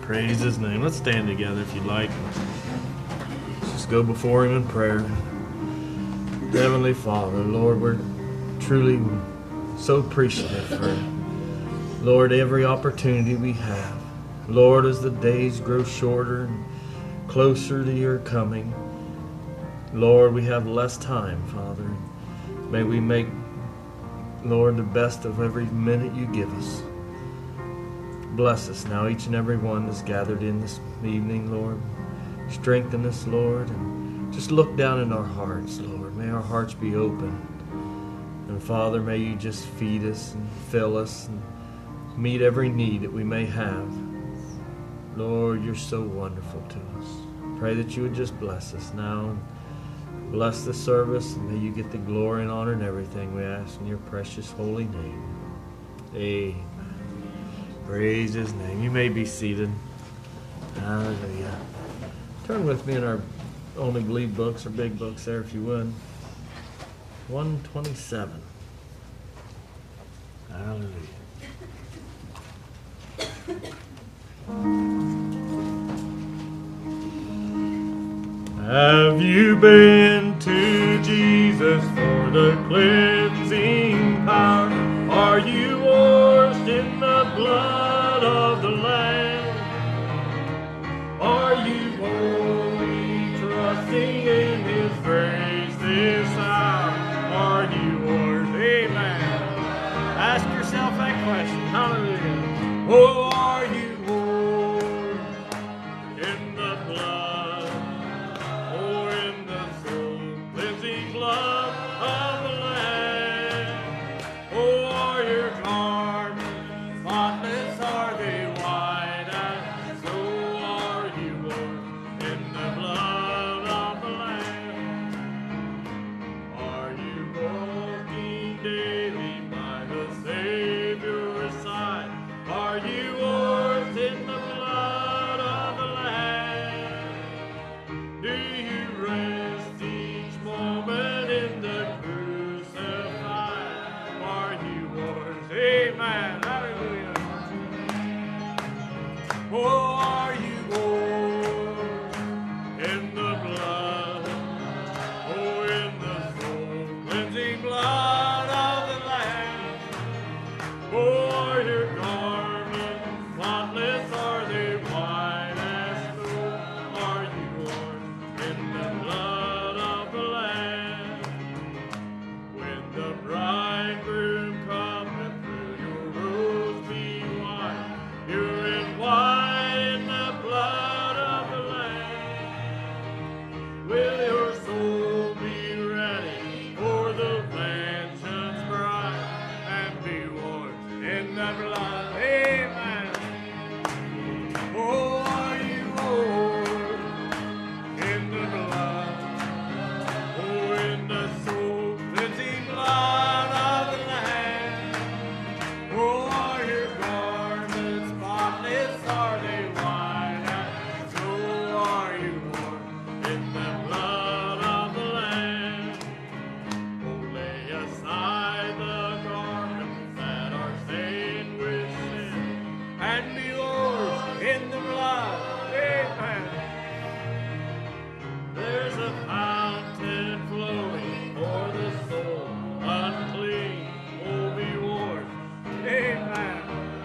Praise His name. Let's stand together if you'd like. Just go before Him in prayer. Heavenly Father, Lord, we're truly so appreciative for, Lord, every opportunity we have. Lord, as the days grow shorter and closer to your coming, Lord, we have less time, Father. May we make, Lord, the best of every minute you give us. Bless us now, each and every one that's gathered in this evening, Lord. Strengthen us, Lord, and just look down in our hearts, Lord. May our hearts be open. And Father, may you just feed us and fill us and meet every need that we may have. Lord, you're so wonderful to us. Pray that you would just bless us now. Bless the service, and may you get the glory and honor and everything we ask in your precious holy name. Amen. Praise His name. You may be seated. Hallelujah. Turn with me in our Only Believe books, or big books there if you would. 127. Hallelujah. Have you been to Jesus for the cleansing power? Are you washed in the blood of the Lamb? Are you wholly trusting in His grace this hour? Are you washed? Amen. Ask yourself that question. Hallelujah. Oh, are you washed in the blood? Or in the soul cleansing blood of the Lamb? Oh, are your garments spotless? Are they white as snow? Are you washed in the blood of the Lamb? Are you walking daily by the Savior's side? Are you washed in the blood of the Lamb? Do you rest each moment in the crucified? Are you washed? Amen. Hallelujah. Oh, are you washed in the blood? Oh, in the soul cleansing blood of the Lamb? Oh, are your garments spotless? Are they white as snow? Are you washed in the blood of the Lamb? When the bridegroom cometh, will your robes be white? Pure and white in the blood of the Lamb. Will your soul be ready for the mansion's bride and be washed in the blood? Amen. Oh, are you washed in the blood? Oh, in the soul cleansing blood of the Lamb? Oh, are your garments spotless? Are they white as snow? Are you washed in the blood of the Lamb? Oh, lay aside the garments that are stained with sin and be washed in the blood. Amen. There's a fountain flowing for the soul unclean will be washed. Amen.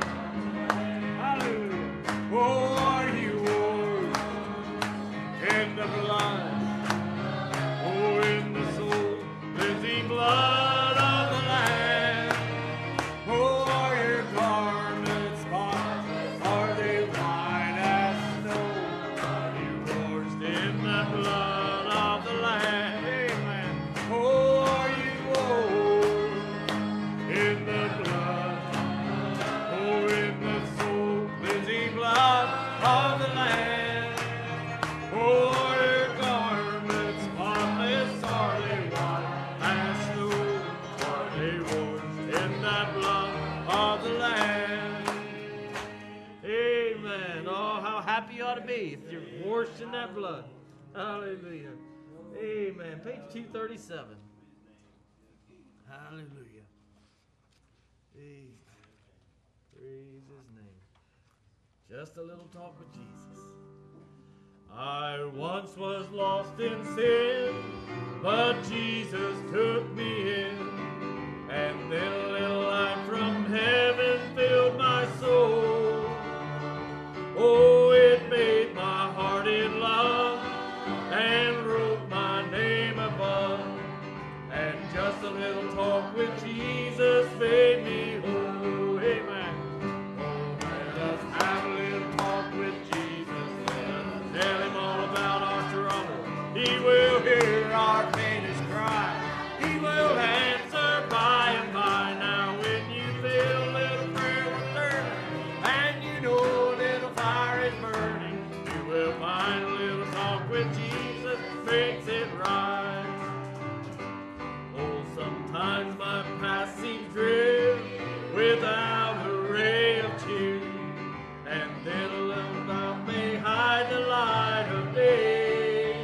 Hallelujah. Oh, are you washed in the blood? Oh, in the soul cleansing blood of the Lamb? Oh, are your garments spotless? Are they white as snow? Are you washed in the blood of the Lamb? Amen. Oh, are you washed in the blood? Oh, in the soul cleansing blood of the Lamb? Oh, are your garments spotless? Are they white as snow? Are they washed in that blood of the Lamb? Amen. Oh, how happy you ought to be if you're washed in that blood. Hallelujah. Amen. Page 237. Hallelujah. Amen. Praise His name. Just a little talk with Jesus. I once was lost in sin, but Jesus took me in, and then a little light from heaven filled my soul. Oh, it made my heart in love and wrote my name above, and just a little talk with Jesus made me whole. Amen. Oh, let us have a little talk with Jesus. Let us tell him all about our trouble. He will hear our faintest cry. He will answer by and by. Now when you feel a little prayer will turn, and you know a little fire is burning, you will find a little talk with Jesus makes it right. Oh, sometimes my past seems grim without a ray of cheer, and then a little doubt may hide the light of day.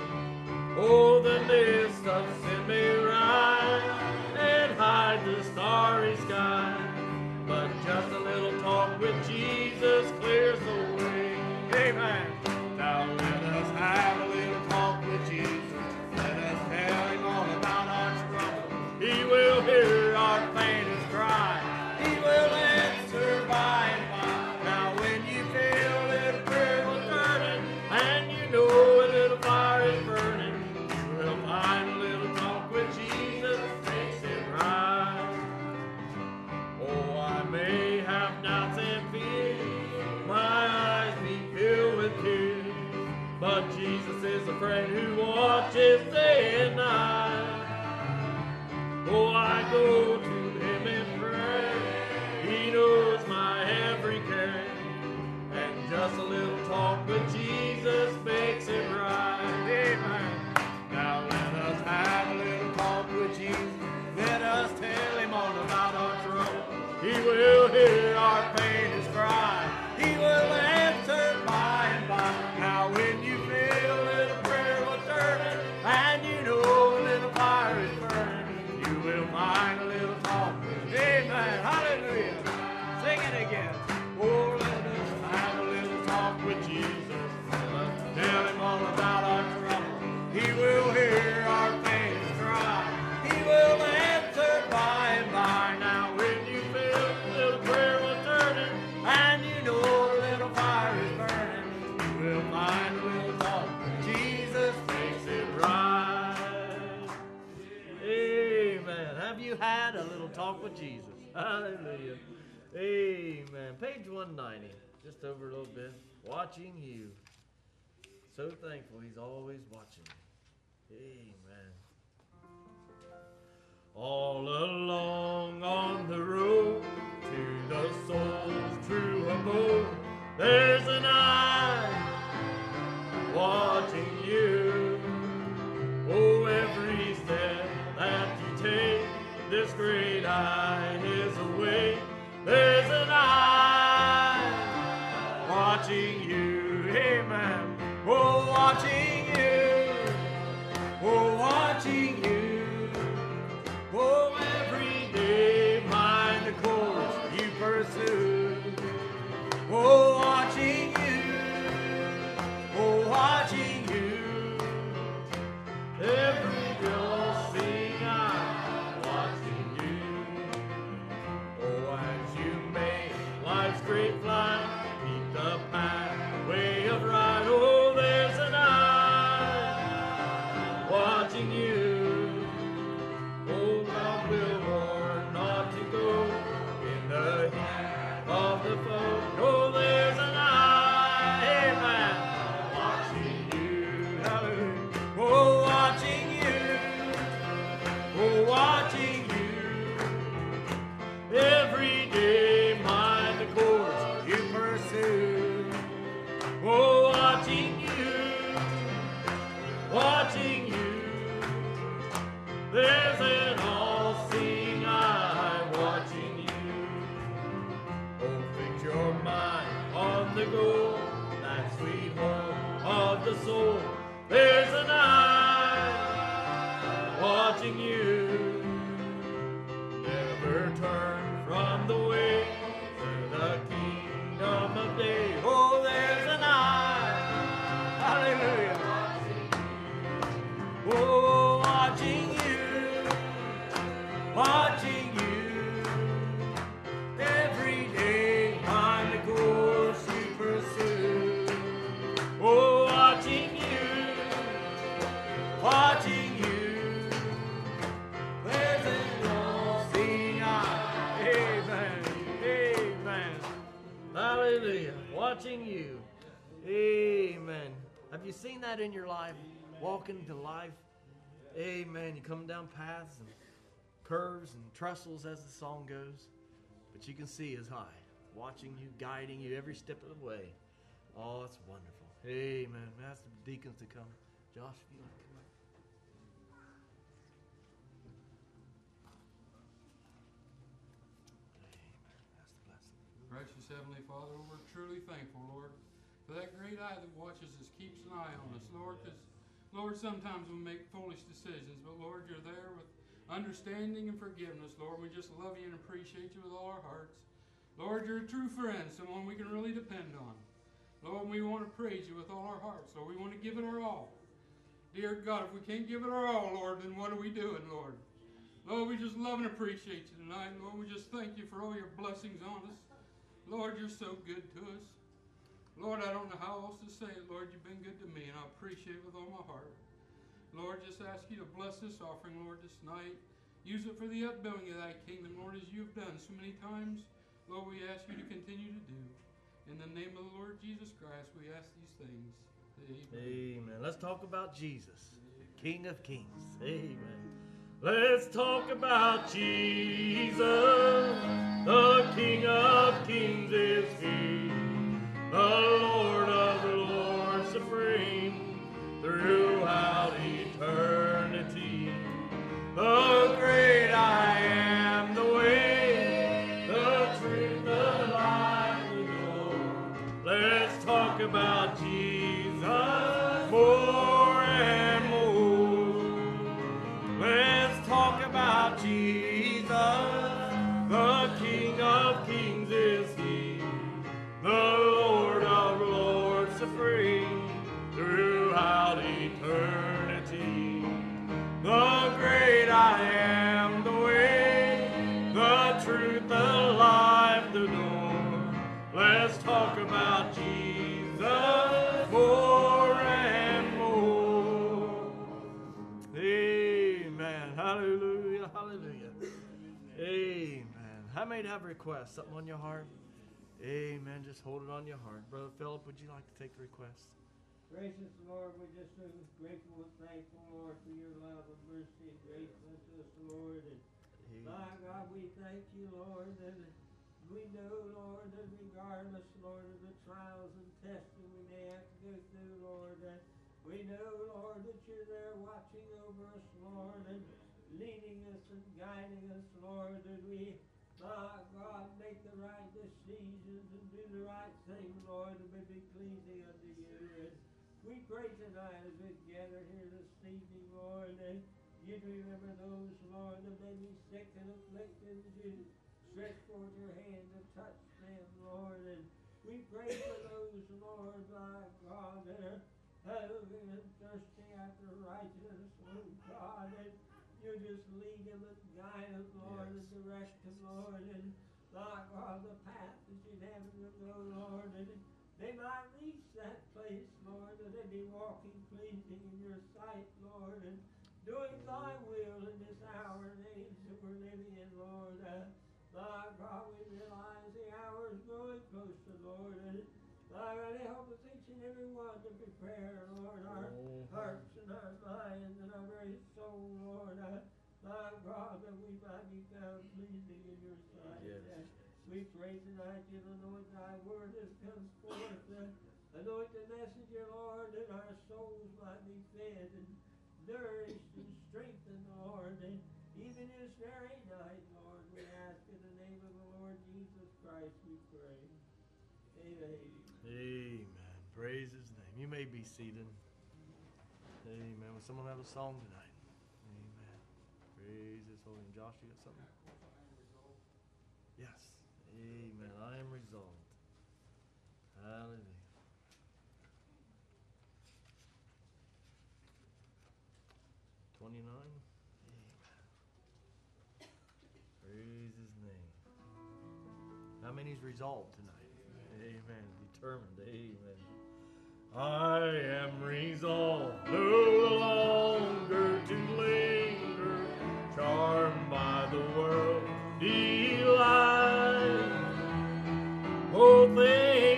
Oh, the mist of sin may rise and hide the starry sky, but just a little talk with Jesus clears the way. Amen. Now let us have a little talk with Jesus. Let us tell him all about our trouble. He will hear our faintest cry. He will answer by and by. Now when you feel a little prayer will turning, and you know a little fire is burning, you will find a little talk with Jesus makes it right. Oh, I may have doubts and fears, my eyes be filled with tears, but Jesus is a friend who watches day and night. Oh, I go to him in prayer. He knows my every care, and just a little talk with Jesus makes it right. Amen. Now let us have a little talk with Jesus. Let us tell him all about our trouble. He will hear our faintest cry. He will answer by and by. Now when you feel a little prayer will turning, and you know a little fire is burning, you will find a little talk. Amen. Hallelujah. Sing it again. Oh, let us have a little talk with Jesus. Let us tell him all about our trouble. He will hear our faintest cry. He will answer by and by. Now when you feel a little prayer will turning, and you know a little fire is burning, you will find a little talk. Jesus makes it right. Amen. Have you had a little talk with Jesus? Hallelujah. Amen. Page 190. Just over a little bit. Watching you. So thankful he's always watching me. Amen. All along on the road to the soul's true abode, there's an eye watching you. Oh, every step that you take, this great eye is awake. There's an eye watching you. Amen. Oh, watching you. Oh, watching you. Oh, every day mind the course you pursue. Oh, watching you. Oh, watching you. Every girl sing I'm watching you. Oh, as you make life's great flight, keep the pathway of right. Oh, there's an eye watching you. Oh, God will warn not to go in the heat of the foe. Oh, there's an eye, amen, watching you. Hallelujah. Oh, watching you. Oh, watching you. Every day mind the course you pursue. Oh, watching you. Watching you. There's an all-seeing eye watching you. Oh, fix your mind on the goal, that sweet home of the soul. There's an eye watching you. Never turn from the way to the kingdom of day. Hallelujah. Watching you. Amen. Have you seen that in your life? Walking to life. Amen. You come down paths and curves and trestles as the song goes. But you can see His high. Watching you, guiding you every step of the way. Oh, it's wonderful. Amen. Ask the deacons to come. Josh, if you like to come up. Gracious Heavenly Father, we're truly thankful, Lord, for that great eye that watches us, keeps an eye on us, Lord, because, Lord, sometimes we make foolish decisions, but, Lord, you're there with understanding and forgiveness, Lord. We just love you and appreciate you with all our hearts. Lord, you're a true friend, someone we can really depend on. Lord, we want to praise you with all our hearts, Lord. We want to give it our all. Dear God, if we can't give it our all, Lord, then what are we doing, Lord? Lord, we just love and appreciate you tonight, Lord. We just thank you for all your blessings on us. Lord, you're so good to us. Lord, I don't know how else to say it. Lord, you've been good to me, and I appreciate it with all my heart. Lord, just ask you to bless this offering, Lord, this night. Use it for the upbuilding of thy kingdom, Lord, as you've done so many times. Lord, we ask you to continue to do. In the name of the Lord Jesus Christ, we ask these things. Amen. Amen. Let's talk about Jesus, the King of Kings. Amen. Let's talk about Jesus. The King of Kings is He. The Lord of Lords supreme throughout eternity. The great I am, the way, the truth, the life, the door. Let's talk about Jesus more and more. Let's talk about Jesus. The King of Kings is He. The Lord of Lords supreme throughout eternity. The great I am, the way, the truth, the life, the door. Let's talk about Jesus more and more. Amen. Hallelujah. Hallelujah. Amen. How many have requests? Something on your heart? Amen. Just hold it on your heart. Brother Philip, would you like to take the request? Gracious Lord, we're just so grateful and thankful, Lord, for your love and mercy and grace unto us, Lord. And my God, we thank you, Lord, that we know, Lord, that regardless, Lord, of the trials and testing we may have to go through, Lord, that we know, Lord, that you're there watching over us, Lord, and leading us and guiding us, Lord, that we, my God, make the right decisions and do the right thing, Lord, that may be pleasing unto you. And we pray tonight as we gather here this evening, Lord, that you'd remember those, Lord, that may be sick and afflicted, that you stretch forth your hand and touch them, Lord. And we pray for those, Lord, my God, that are hungry and thirsty after righteousness, Lord God, and you just lead them and guide them, Lord, Yes. and direct them, Lord, and my God, the path that you'd have them to go, Lord, and they might reach that place, Lord, that they be walking pleasing in your sight, Lord, and doing thy will in this hour and age that we're living in, Lord. My God, we realize the hour is growing closer, Lord, and God, help us each and every one to prepare, Lord, our hearts and our minds and our very soul, Lord. My God, that we might be found pleasing in your sight. Yes. We pray tonight, you anoint thy word as comes forth. Anoint the messenger, Lord, that our souls might be fed and nourished and strengthened, Lord. And even this very night, Lord, we ask in the name of the Lord Jesus Christ, we pray. Amen. Amen. Praise His name. You may be seated. Amen. Will someone have a song tonight? Amen. Praise His holy name. Josh, you got something? Yes. Amen. I am resolved. Hallelujah. $29. Amen. Praise His name. How many's resolved tonight? Amen. Determined. Amen. I am resolved no longer to linger, charmed by the world's delight. Oh, things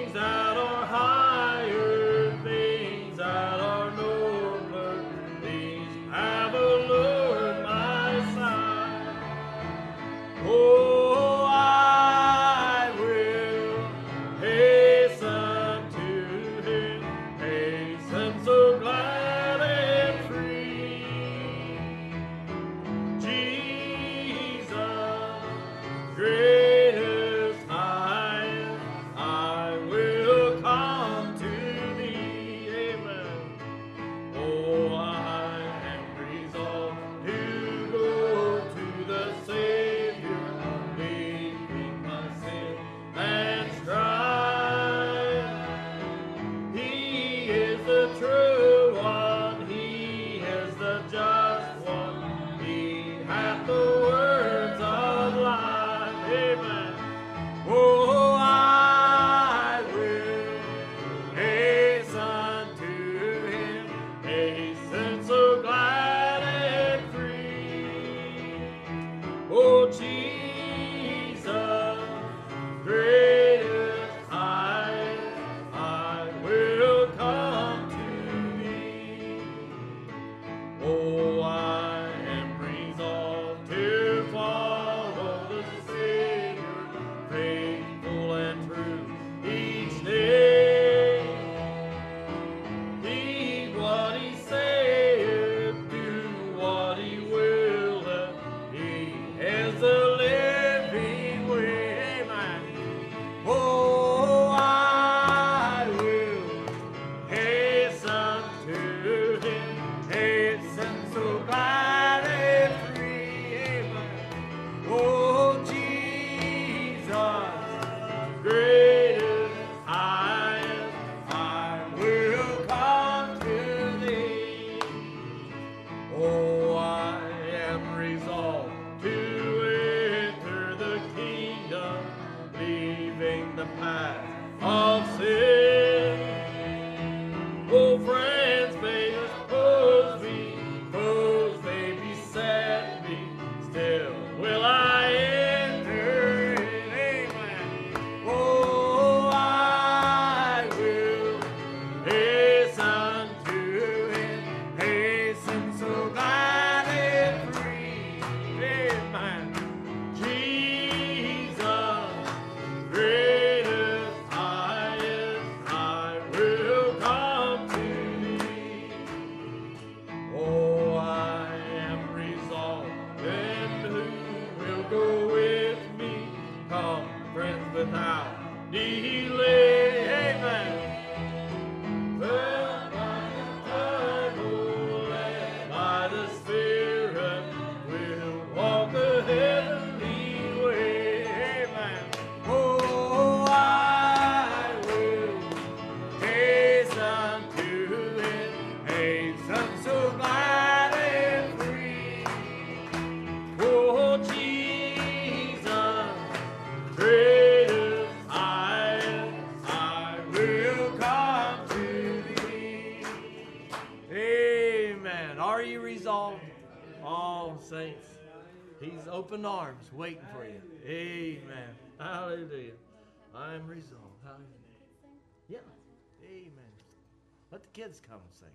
Oh, saints, He's open arms waiting for you. Amen. Hallelujah. I'm resolved. Hallelujah. Yeah. Amen. Let the kids come and sing.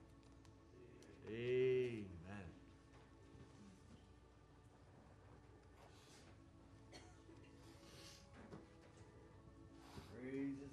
Amen. Praise His name.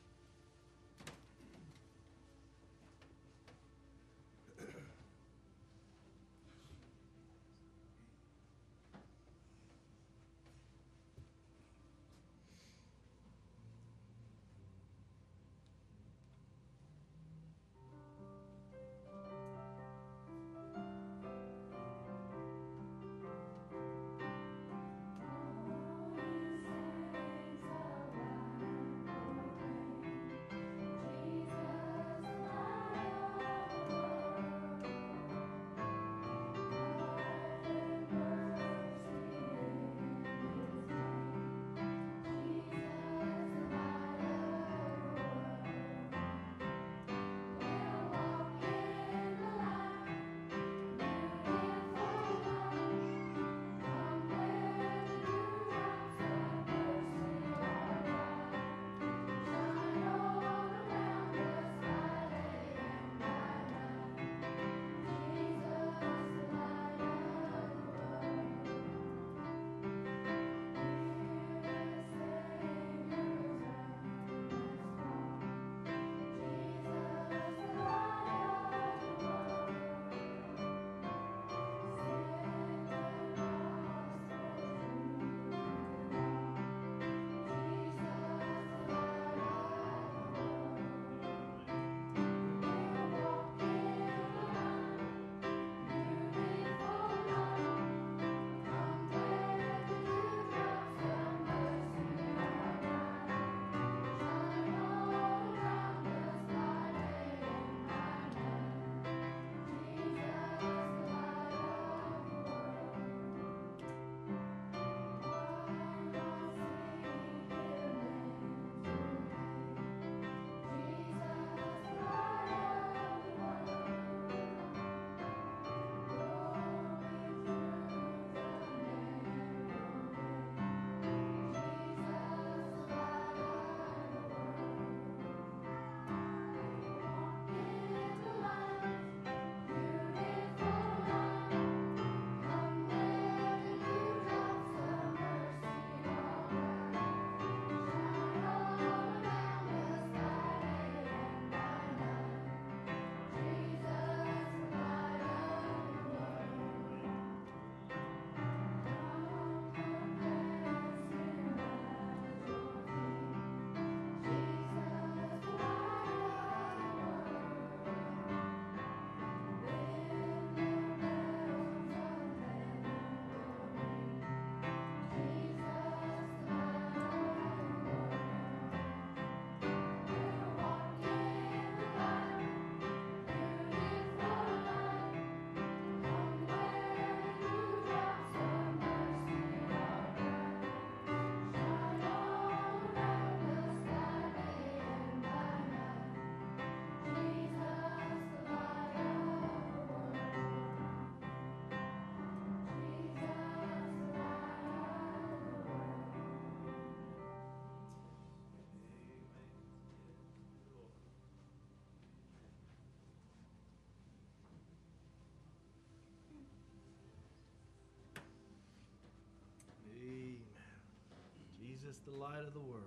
Jesus, the light of the world.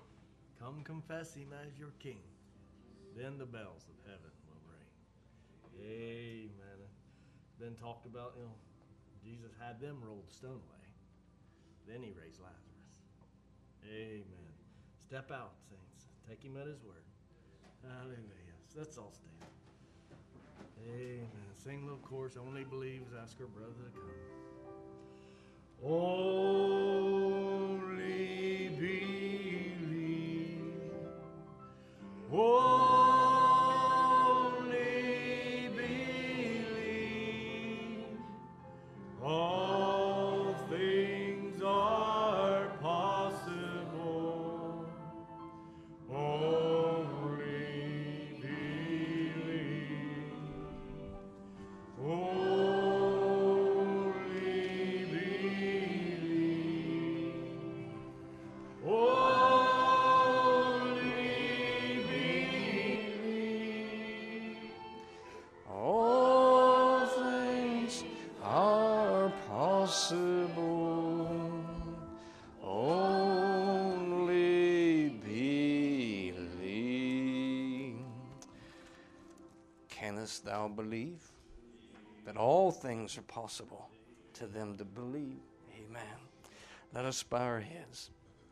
Come confess Him as your King. Then the bells of heaven will ring. Amen. Been talked about, Jesus had them roll the stone away. Then He raised Lazarus. Amen. Step out, saints. Take Him at His word. Hallelujah. Let's all stand. Amen. Sing a little chorus. Only believes. Ask our brother to come. Only believe. Only believe. All things are possible. Only believe. Only Dost thou believe? That all things are possible to them that believe. Amen. Let us bow our heads.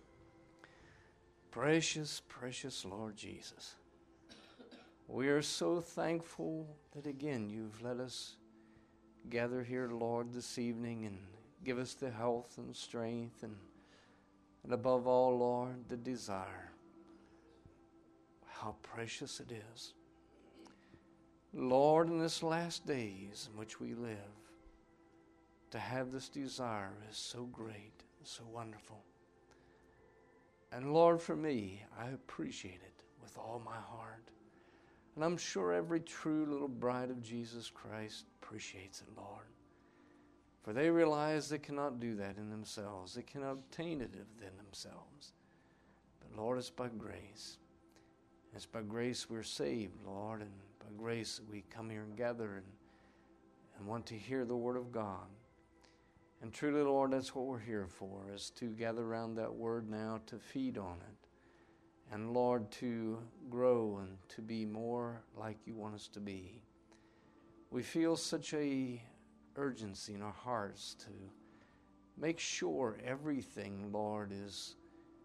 Precious, precious Lord Jesus, we are so thankful that again you've let us gather here, Lord, this evening and give us the health and strength and above all, Lord, the desire. How precious it is. Lord, in this last days in which we live, to have this desire is so great, so wonderful. And Lord, for me, I appreciate it with all my heart. And I'm sure every true little bride of Jesus Christ appreciates it, Lord. For they realize they cannot do that in themselves. They cannot obtain it within themselves. But Lord, it's by grace. It's by grace we're saved, Lord, and by grace that we come here and gather and want to hear the Word of God. And truly, Lord, that's what we're here for, is to gather around that Word now, to feed on it. And Lord, to grow and to be more like you want us to be. We feel such a urgency in our hearts to make sure everything, Lord, is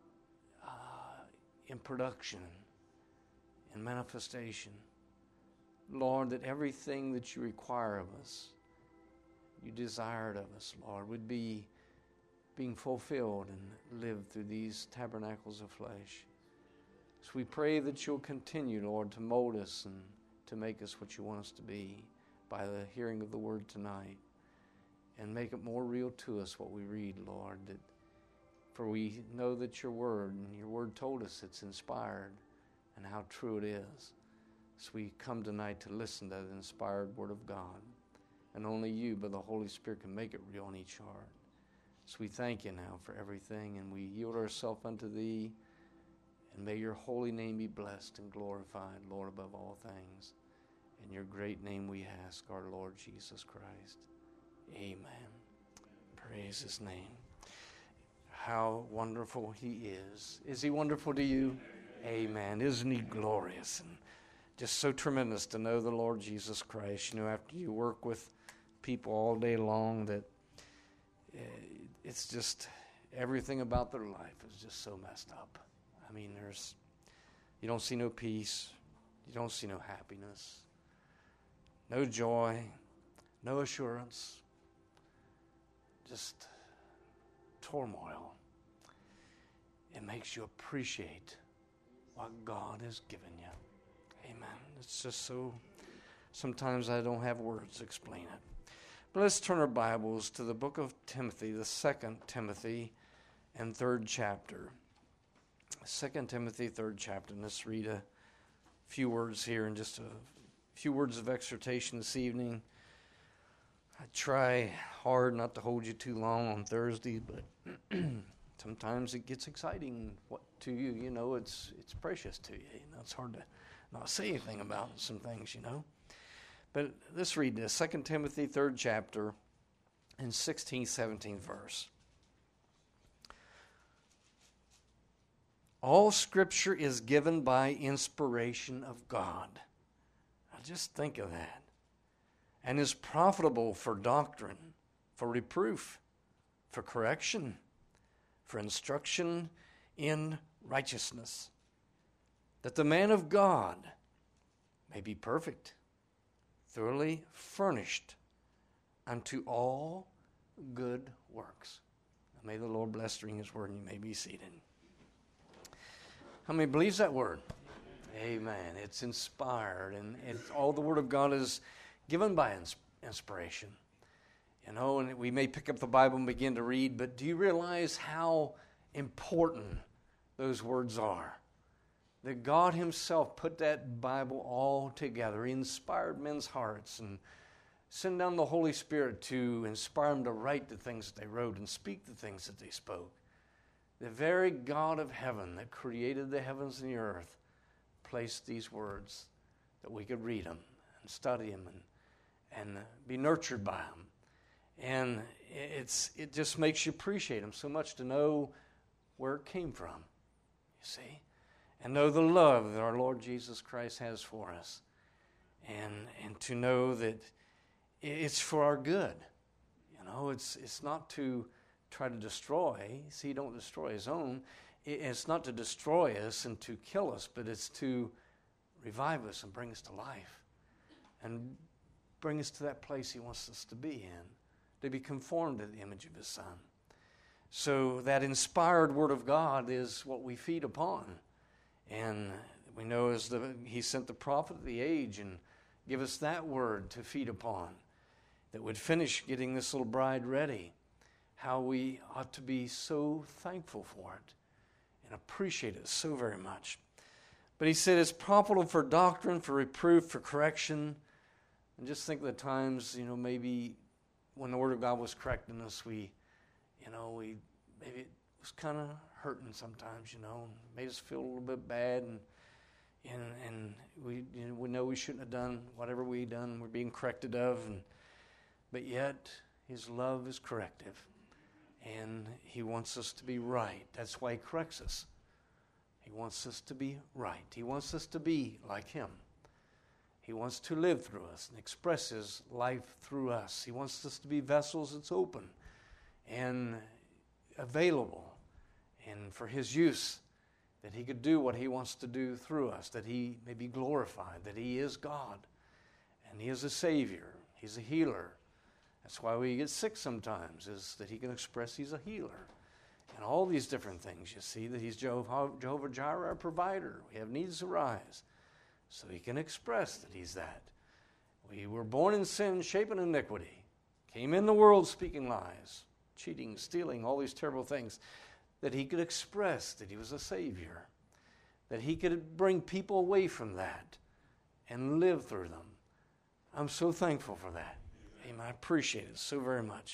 in production, in manifestation. Lord, that everything that you require of us, you desired of us, Lord, would be being fulfilled and lived through these tabernacles of flesh. So we pray that you'll continue, Lord, to mold us and to make us what you want us to be by the hearing of the word tonight, and make it more real to us what we read, Lord. For we know that your word told us it's inspired and how true it is. So we come tonight to listen to the inspired word of God. And only you, by the Holy Spirit, can make it real in each heart. So we thank you now for everything, and we yield ourselves unto thee. And may your holy name be blessed and glorified, Lord, above all things. In your great name we ask, our Lord Jesus Christ. Amen. Praise his name. How wonderful he is. Is he wonderful to you? Amen. Isn't he glorious? And just so tremendous to know the Lord Jesus Christ. You know, after you work with people all day long, that it's just everything about their life is just so messed up. I mean, you don't see no peace. You don't see no happiness. No joy. No assurance. Just turmoil. It makes you appreciate what God has given you. Amen. It's just so, sometimes I don't have words to explain it. But let's turn our Bibles to the book of Timothy, the 2 Timothy and 3rd chapter. 2 Timothy, 3rd chapter. And let's read a few words here and just a few words of exhortation this evening. I try hard not to hold you too long on Thursday, but sometimes it gets exciting to you. You know, it's precious to you. You know, it's hard to not say anything about some things, you know. But let's read this. 2 Timothy, 3rd chapter, and 16th, 17th verse. All Scripture is given by inspiration of God. Now just think of that. And is profitable for doctrine, for reproof, for correction, for instruction in righteousness, that the man of God may be perfect, thoroughly furnished unto all good works. Now may the Lord bless during his word, and you may be seated. How many believes that word? Amen. It's inspired, and all the word of God is given by inspiration. You know, and we may pick up the Bible and begin to read, but do you realize how important those words are? That God himself put that Bible all together. He inspired men's hearts and sent down the Holy Spirit to inspire them to write the things that they wrote and speak the things that they spoke. The very God of heaven that created the heavens and the earth placed these words that we could read them and study them and be nurtured by them. And it just makes you appreciate them so much to know where it came from, you see, and know the love that our Lord Jesus Christ has for us. and to know that it's for our good. It's not to try to destroy. See, he don't destroy his own. It's not to destroy us and to kill us, but it's to revive us and bring us to life and bring us to that place he wants us to be in, to be conformed to the image of his Son. So that inspired Word of God is what we feed upon. And we know as he sent the prophet of the age and give us that word to feed upon that would finish getting this little bride ready, how we ought to be so thankful for it and appreciate it so very much. But he said it's profitable for doctrine, for reproof, for correction. And just think of the times, maybe when the Word of God was correcting us, we maybe it was kind of hurting sometimes, made us feel a little bit bad, and we know we shouldn't have done whatever we done. We're being corrected of, but yet his love is corrective, and he wants us to be right. That's why he corrects us. He wants us to be right. He wants us to be like him. He wants to live through us and express his life through us. He wants us to be vessels that's open and available and for his use, that he could do what he wants to do through us, that he may be glorified, that he is God and he is a Savior. He's a healer. That's why we get sick sometimes, is that he can express he's a healer. And all these different things, you see, that he's Jehovah Jireh, our provider. We have needs arise, so he can express that he's that. We were born in sin, shaped in iniquity, came in the world speaking lies, cheating, stealing, all these terrible things, that he could express that he was a Savior, that he could bring people away from that and live through them. I'm so thankful for that. Amen. I appreciate it so very much.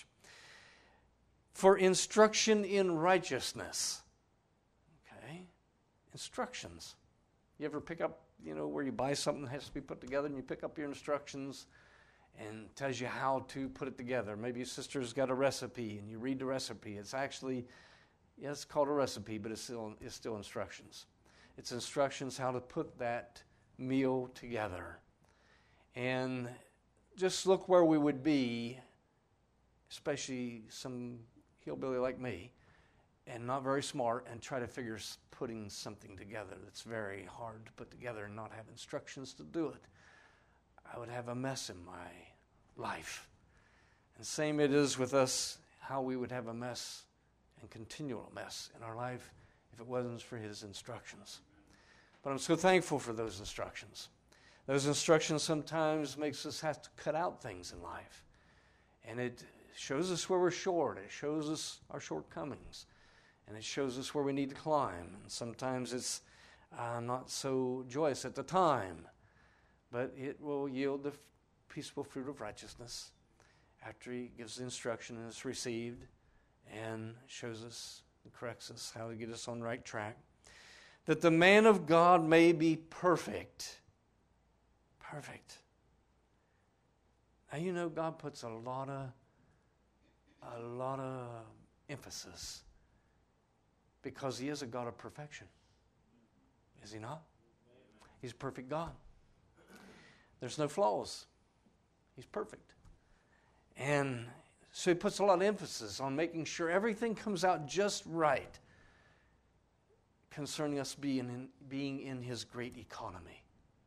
For instruction in righteousness. Okay? Instructions. You ever pick up, where you buy something that has to be put together, and you pick up your instructions and tells you how to put it together. Maybe your sister's got a recipe, and you read the recipe. It's actually, it's called a recipe, but it's still instructions. It's instructions how to put that meal together. And just look where we would be, especially some hillbilly like me, and not very smart, and try to figure putting something together that's very hard to put together and not have instructions to do it. I would have a mess in my life. And same it is with us, how we would have a mess and continual mess in our life if it wasn't for his instructions. But I'm so thankful for those instructions. Those instructions sometimes makes us have to cut out things in life. And it shows us where we're short. It shows us our shortcomings. And it shows us where we need to climb. And sometimes it's not so joyous at the time. But it will yield the peaceful fruit of righteousness after he gives the instruction and it's received and shows us and corrects us how to get us on the right track. That the man of God may be perfect. Perfect. Now, God puts a lot of emphasis because he is a God of perfection. Is he not? He's a perfect God. There's no flaws. He's perfect. And so he puts a lot of emphasis on making sure everything comes out just right concerning us being in his great economy.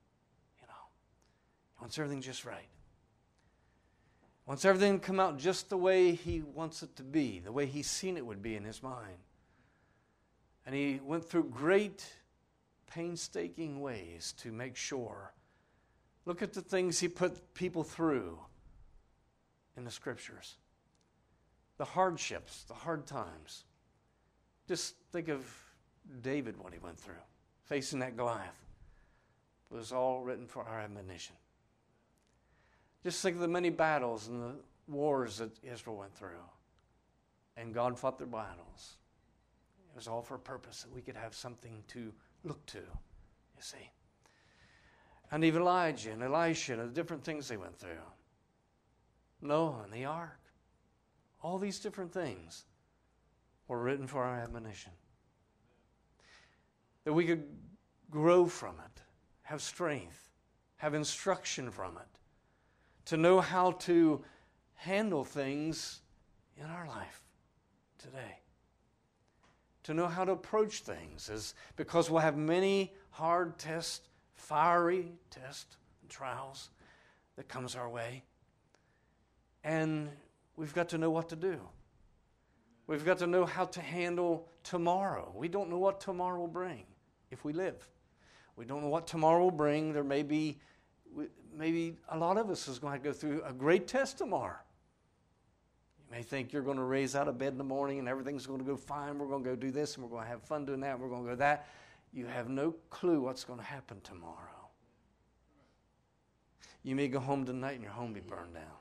He wants everything just right. He wants everything to come out just the way he wants it to be, the way he's seen it would be in his mind. And he went through great, painstaking ways to make sure. Look at the things he put people through in the Scriptures. The hardships, the hard times. Just think of David, what he went through, facing that Goliath. It was all written for our admonition. Just think of the many battles and the wars that Israel went through. And God fought their battles. It was all for a purpose, that we could have something to look to, you see. And even Elijah and Elisha and the different things they went through. Noah and the ark. All these different things were written for our admonition. That we could grow from it, have strength, have instruction from it, to know how to handle things in our life today, to know how to approach things, because we'll have many hard tests, fiery tests and trials that comes our way, and we've got to know what to do. We've got to know how to handle tomorrow. We don't know what tomorrow will bring if we live. We don't know what tomorrow will bring. There may be, maybe a lot of us is going to go through a great test tomorrow. You may think you're going to raise out of bed in the morning and everything's going to go fine. We're going to go do this and we're going to have fun doing that and we're going to go that. You have no clue what's going to happen tomorrow. You may go home tonight and your home be burned down.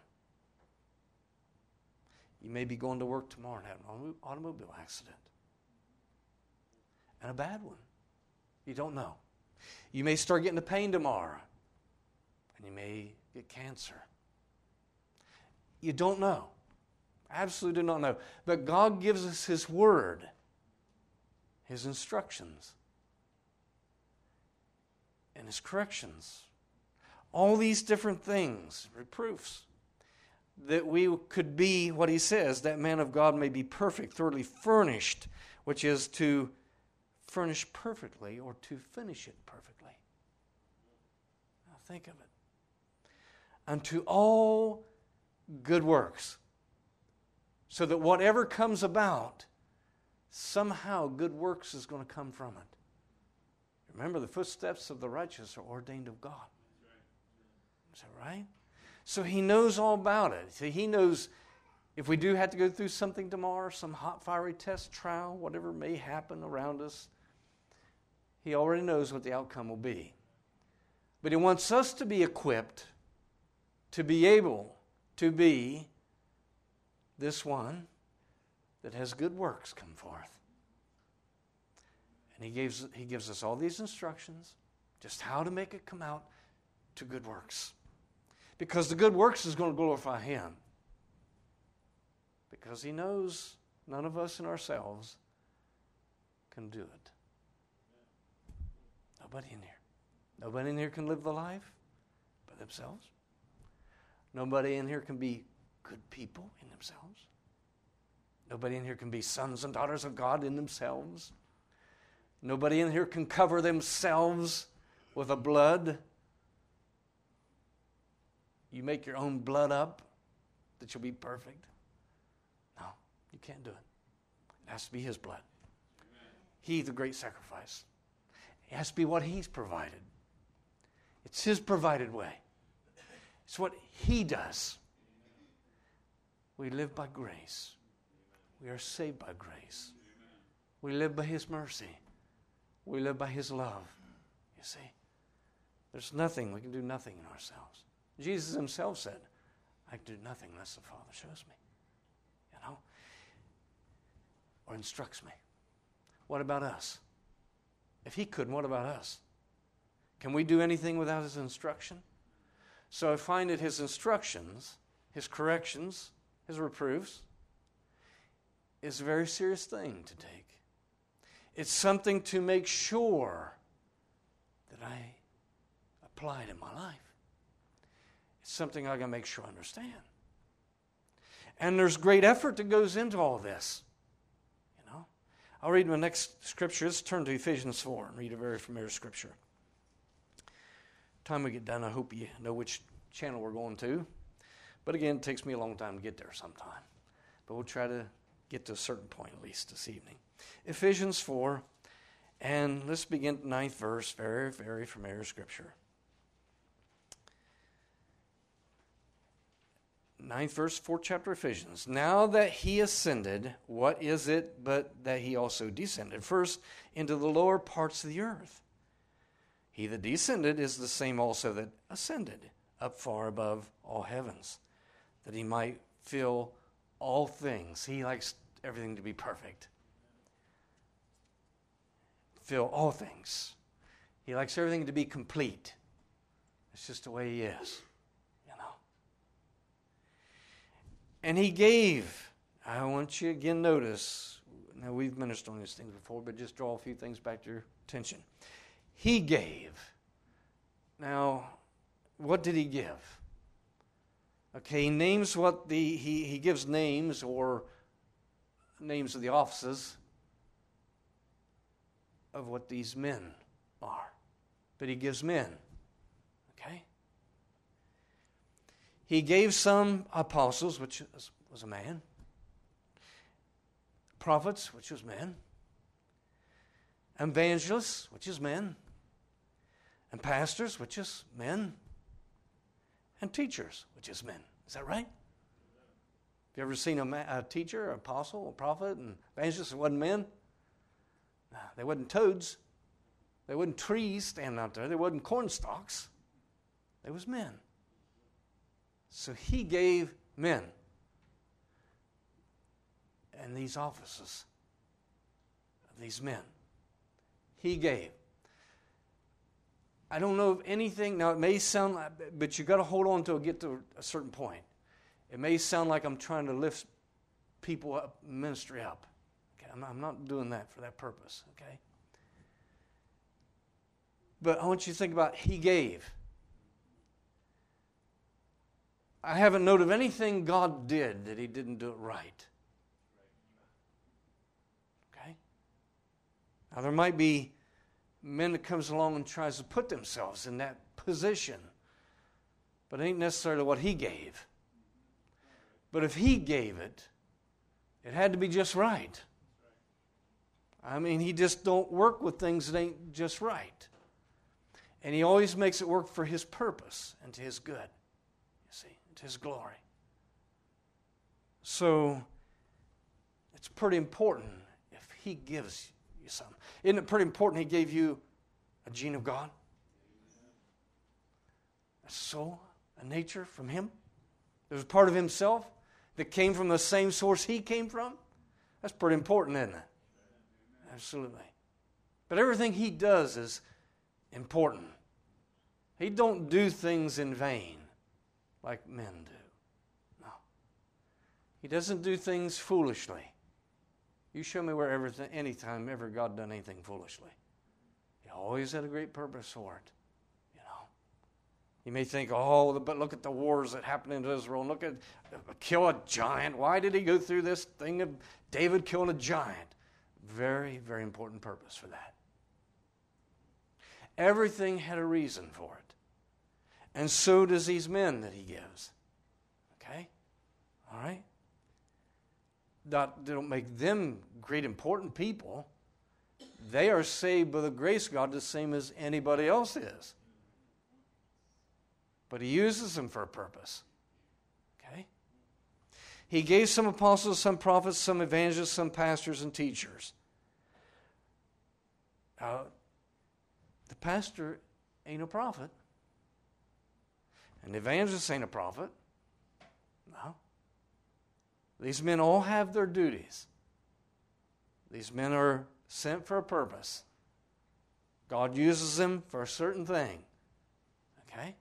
You may be going to work tomorrow and have an automobile accident. And a bad one. You don't know. You may start getting a pain tomorrow. And you may get cancer. You don't know. Absolutely do not know. But God gives us His Word, His instructions, and His corrections. All these different things, reproofs, that we could be what He says, that man of God may be perfect, thoroughly furnished, which is to furnish perfectly or to finish it perfectly. Now think of it. Unto all good works, so that whatever comes about, somehow good works is going to come from it. Remember, the footsteps of the righteous are ordained of God. Is that right? So He knows all about it. See, He knows if we do have to go through something tomorrow, some hot, fiery test, trial, whatever may happen around us, He already knows what the outcome will be. But He wants us to be equipped to be able to be this one that has good works come forth. And He gives us all these instructions, just how to make it come out to good works. Because the good works is going to glorify Him. Because He knows none of us in ourselves can do it. Nobody in here. Nobody in here can live the life by themselves. Nobody in here can be good people in themselves. Nobody in here can be sons and daughters of God in themselves. Nobody in here can cover themselves with a blood. You make your own blood up that you'll be perfect. No, you can't do it. It has to be His blood. He, the great sacrifice. It has to be what He's provided. It's His provided way. It's what He does. We live by grace. We are saved by grace. We live by His mercy. We live by His love. You see, there's nothing, we can do nothing in ourselves. Jesus Himself said, I can do nothing unless the Father shows me. You know? Or instructs me. What about us? If He couldn't, what about us? Can we do anything without His instruction? So I find that His instructions, His corrections, His reproofs, is a very serious thing to take. It's something to make sure that I apply it in my life. It's something I got to make sure I understand. And there's great effort that goes into all this. You know, I'll read my next scripture. Let's turn to Ephesians 4 and read a very familiar scripture. Time we get done, I hope you know which channel we're going to. But again, it takes me a long time to get there sometime. But we'll try to get to a certain point at least this evening. Ephesians 4, and let's begin at the 9th verse, very, very familiar scripture. 9th verse, 4th chapter Ephesians. Now that He ascended, what is it but that He also descended first into the lower parts of the earth? He that descended is the same also that ascended up far above all heavens, that He might fill all things. He likes everything to be perfect. Fill all things. He likes everything to be complete. It's just the way He is, you know. And He gave, I want you again notice, now we've ministered on these things before, but just draw a few things back to your attention. He gave. Now, what did he give? Okay, he names what he gives names or names of the offices of what these men are. But he gives men. Okay? He gave some apostles, which was a man. Prophets, which was men. Evangelists, which is men. And pastors, which is men. And teachers, which is men. Is that right? Have you ever seen a teacher, an apostle, a prophet, and evangelist that wasn't men? No, they wasn't toads. They wasn't trees standing out there. They wasn't corn stalks. They was men. So he gave men and these offices of these men. He gave. I don't know of anything, now it may sound like, but you got to hold on until it get to a certain point. It may sound like I'm trying to lift people up, ministry up. Okay, I'm not doing that for that purpose, okay? But I want you to think about he gave. I haven't noted of anything God did that he didn't do it right. Okay? Now there might be men that comes along and tries to put themselves in that position. But it ain't necessarily what he gave. But if he gave it, it had to be just right. I mean, he just don't work with things that ain't just right. And he always makes it work for his purpose and to his good. You see, to his glory. So, it's pretty important if he gives you something. Isn't it pretty important he gave you a gene of God? A soul, a nature from him? There's a part of himself that came from the same source he came from? That's pretty important, isn't it? Absolutely. But everything he does is important. He don't do things in vain like men do. No. He doesn't do things foolishly. You show me where anytime ever God done anything foolishly. He always had a great purpose for it. You know. You may think, oh, but look at the wars that happened in Israel. Look at kill a giant. Why did he go through this thing of David killing a giant? Very, very important purpose for that. Everything had a reason for it. And so does these men that he gives. Okay? All right? They don't make them great important people. They are saved by the grace of God the same as anybody else is. But he uses them for a purpose. Okay? He gave some apostles, some prophets, some evangelists, some pastors and teachers. The pastor ain't a prophet. And the evangelist ain't a prophet. No. These men all have their duties. These men are sent for a purpose. God uses them for a certain thing. Okay?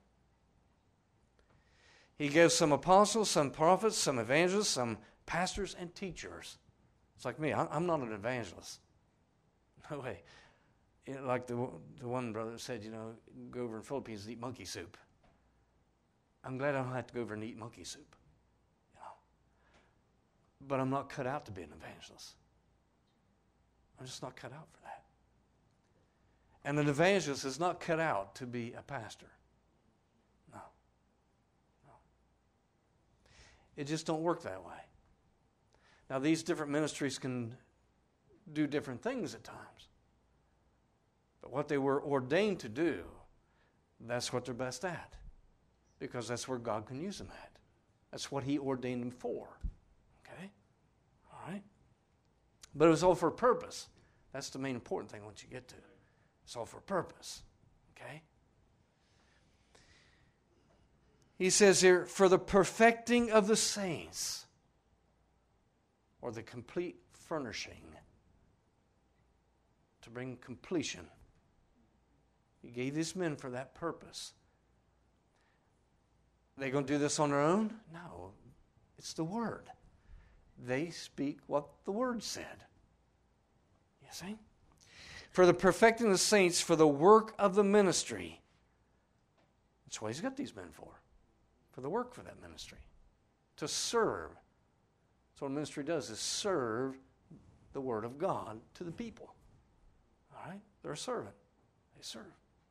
He gives some apostles, some prophets, some evangelists, some pastors and teachers. It's like me. I'm not an evangelist. No way. Like the one brother said, go over in the Philippines and eat monkey soup. I'm glad I don't have to go over and eat monkey soup. But I'm not cut out to be an evangelist. I'm just not cut out for that. And an evangelist is not cut out to be a pastor. No. It just don't work that way. Now, these different ministries can do different things at times. But what they were ordained to do, that's what they're best at. Because that's where God can use them at. That's what he ordained them for. Okay? All right? But it was all for a purpose. That's the main important thing once you get to it. It's all for a purpose. Okay? He says here, for the perfecting of the saints, or the complete furnishing, to bring completion. He gave these men for that purpose. Are they going to do this on their own? No. It's the Word. They speak what the Word said. You see? For the perfecting of the saints, for the work of the ministry. That's what He's got these men for the work for that ministry, to serve. That's what a ministry does, is serve the Word of God to the people. All right? They're a servant. They serve.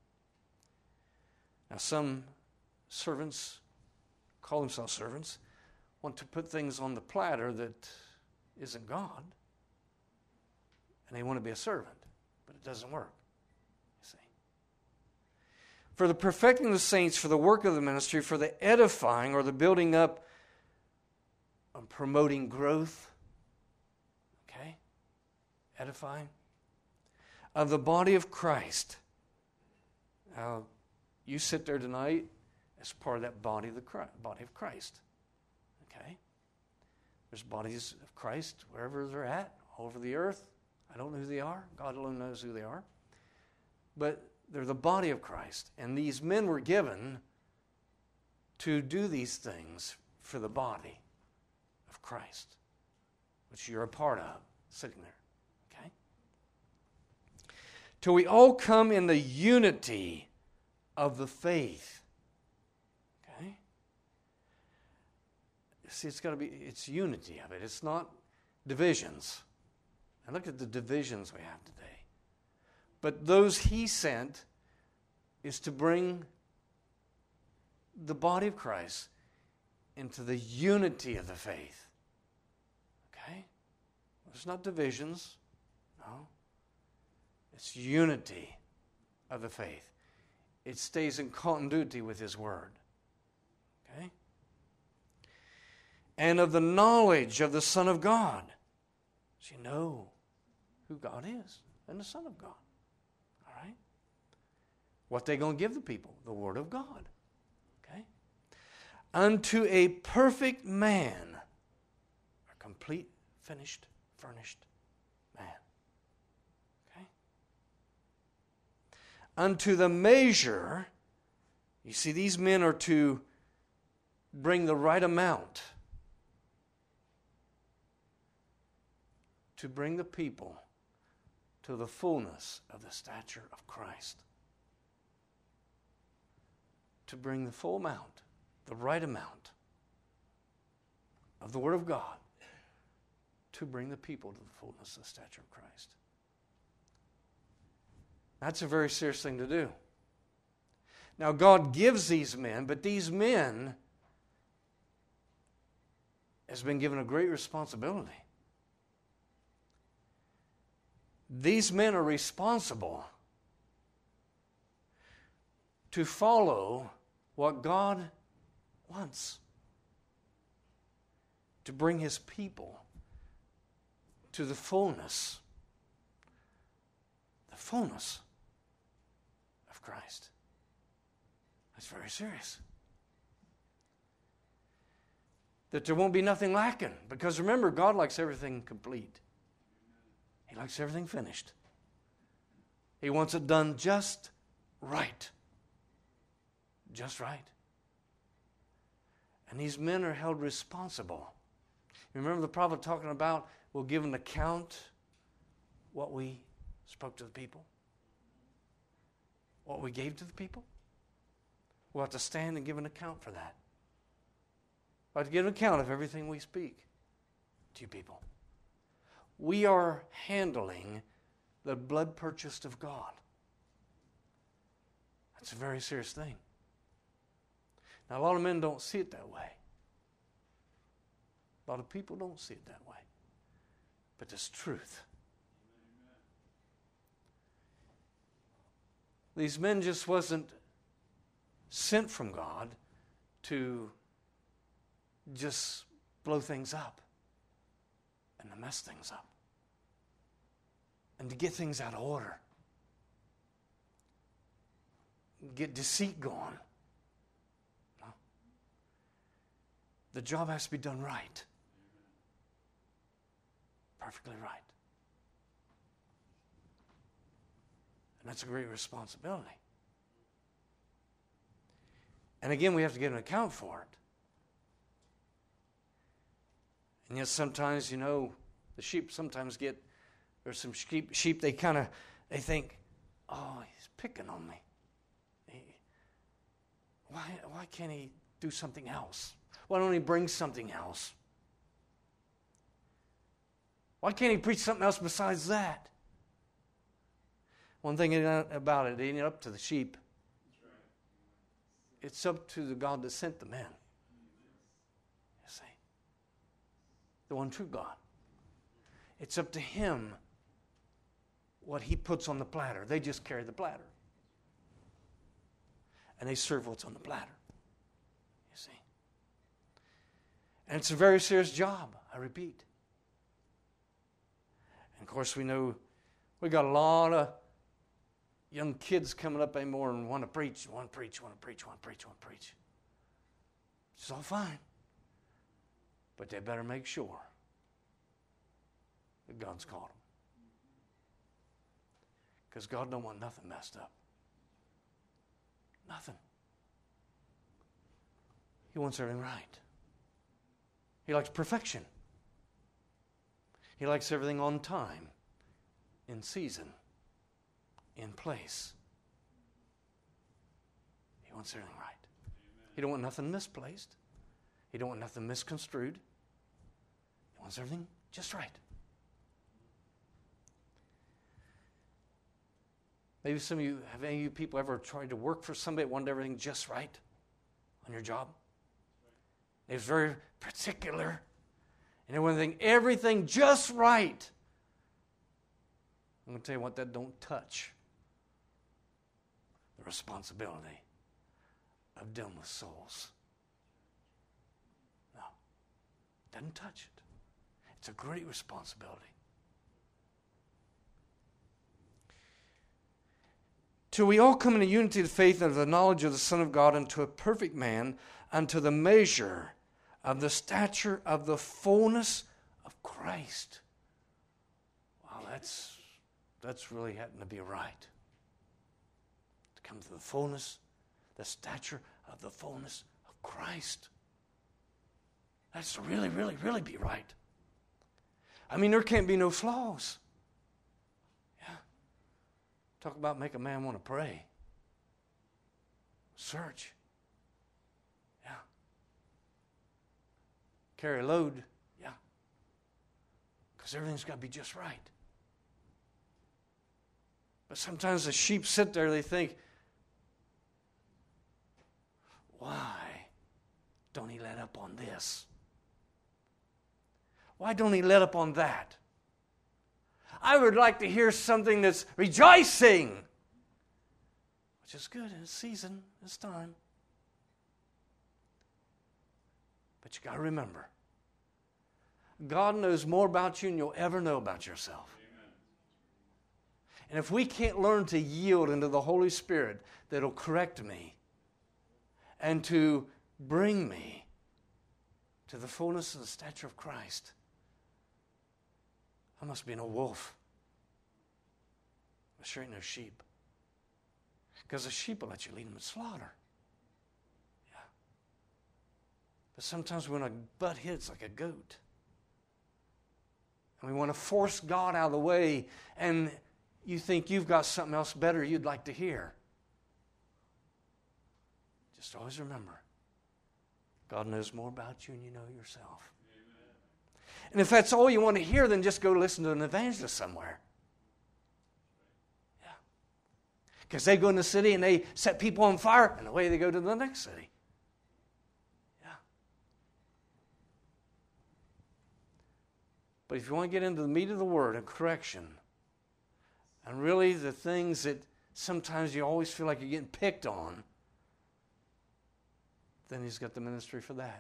Now, some servants, call themselves servants, want to put things on the platter that isn't God, and they want to be a servant, but it doesn't work, you see. For the perfecting of the saints, for the work of the ministry, for the edifying or the building up and promoting growth, okay, edifying, of the body of Christ. Now, you sit there tonight as part of that body of Christ. Okay? There's bodies of Christ wherever they're at, all over the earth. I don't know who they are. God alone knows who they are. But they're the body of Christ. And these men were given to do these things for the body of Christ, which you're a part of, sitting there. Okay? Till we all come in the unity of the faith. Okay? See, it's unity of it. It's not divisions. And look at the divisions we have today. But those He sent is to bring the body of Christ into the unity of the faith. Okay? There's not divisions. No. It's unity of the faith. It stays in continuity with His Word. Okay? And of the knowledge of the Son of God. So you know who God is and the Son of God. All right? What they going to give the people? The Word of God. Okay? Unto a perfect man, a complete, finished, furnished man. Okay? Unto the measure, you see, these men are to bring the right amount to bring the people to the fullness of the stature of Christ. To bring the full amount, the right amount of the Word of God to bring the people to the fullness of the stature of Christ. That's a very serious thing to do. Now, God gives these men, but these men has been given a great responsibility. These men are responsible to follow what God wants, to bring His people to the fullness of Christ. That's very serious. That there won't be nothing lacking, because remember, God likes everything complete. He likes everything finished. He wants it done just right. Just right. And these men are held responsible. Remember the prophet talking about, we'll give an account what we spoke to the people? What we gave to the people? We'll have to stand and give an account for that. We'll have to give an account of everything we speak to you people. We are handling the blood purchased of God. That's a very serious thing. Now, a lot of men don't see it that way. A lot of people don't see it that way. But it's truth. These men just wasn't sent from God to just blow things up and to mess things up and to get things out of order, get deceit going. No. The job has to be done right. Perfectly right. And that's a great responsibility. And again, we have to give an account for it. And yet sometimes, the sheep sometimes there's some sheep they think, oh, he's picking on me. why can't he do something else? Why don't he bring something else? Why can't he preach something else besides that? One thing about it ain't up to the sheep. It's up to the God that sent the men. You see? The one true God. It's up to him what he puts on the platter. They just carry the platter. And they serve what's on the platter. You see? And it's a very serious job, I repeat. And of course we know we got a lot of young kids coming up anymore and want to preach, want to preach. It's all fine. But they better make sure that God's called them. Because God don't want nothing messed up. Nothing. He wants everything right. He likes perfection. He likes everything on time, in season, in place. He wants everything right. Amen. He don't want nothing misplaced. He don't want nothing misconstrued. He wants everything just right. Maybe some of you, have any of you people ever tried to work for somebody that wanted everything just right on your job? It was very particular. And they wanted everything just right. I'm going to tell you what, that don't touch the responsibility of dealing with souls. No. Doesn't touch it. It's a great responsibility. Till we all come into unity of faith and of the knowledge of the Son of God, unto a perfect man, unto the measure of the stature of the fullness of Christ. Wow, that's really having to be right. To come to the fullness, the stature of the fullness of Christ. That's to really, really, really be right. I mean, there can't be no flaws. Yeah. Talk about make a man want to pray. Search. Yeah. Carry a load. Yeah. Because everything's got to be just right. But sometimes the sheep sit there, they think, why don't he let up on this? Why don't he let up on that? I would like to hear something that's rejoicing, which is good in its season, its time. But you got to remember, God knows more about you than you'll ever know about yourself. Amen. And if we can't learn to yield into the Holy Spirit that'll correct me and to bring me to the fullness of the stature of Christ, I must be no wolf. I sure ain't no sheep. Because the sheep will let you lead them to slaughter. Yeah. But sometimes we want to butt heads like a goat. And we want to force God out of the way, and you think you've got something else better you'd like to hear. Just always remember, God knows more about you than you know yourself. And if that's all you want to hear, then just go listen to an evangelist somewhere. Yeah. Because they go in the city and they set people on fire, and away they go to the next city. Yeah. But if you want to get into the meat of the word and correction, and really the things that sometimes you always feel like you're getting picked on, then he's got the ministry for that.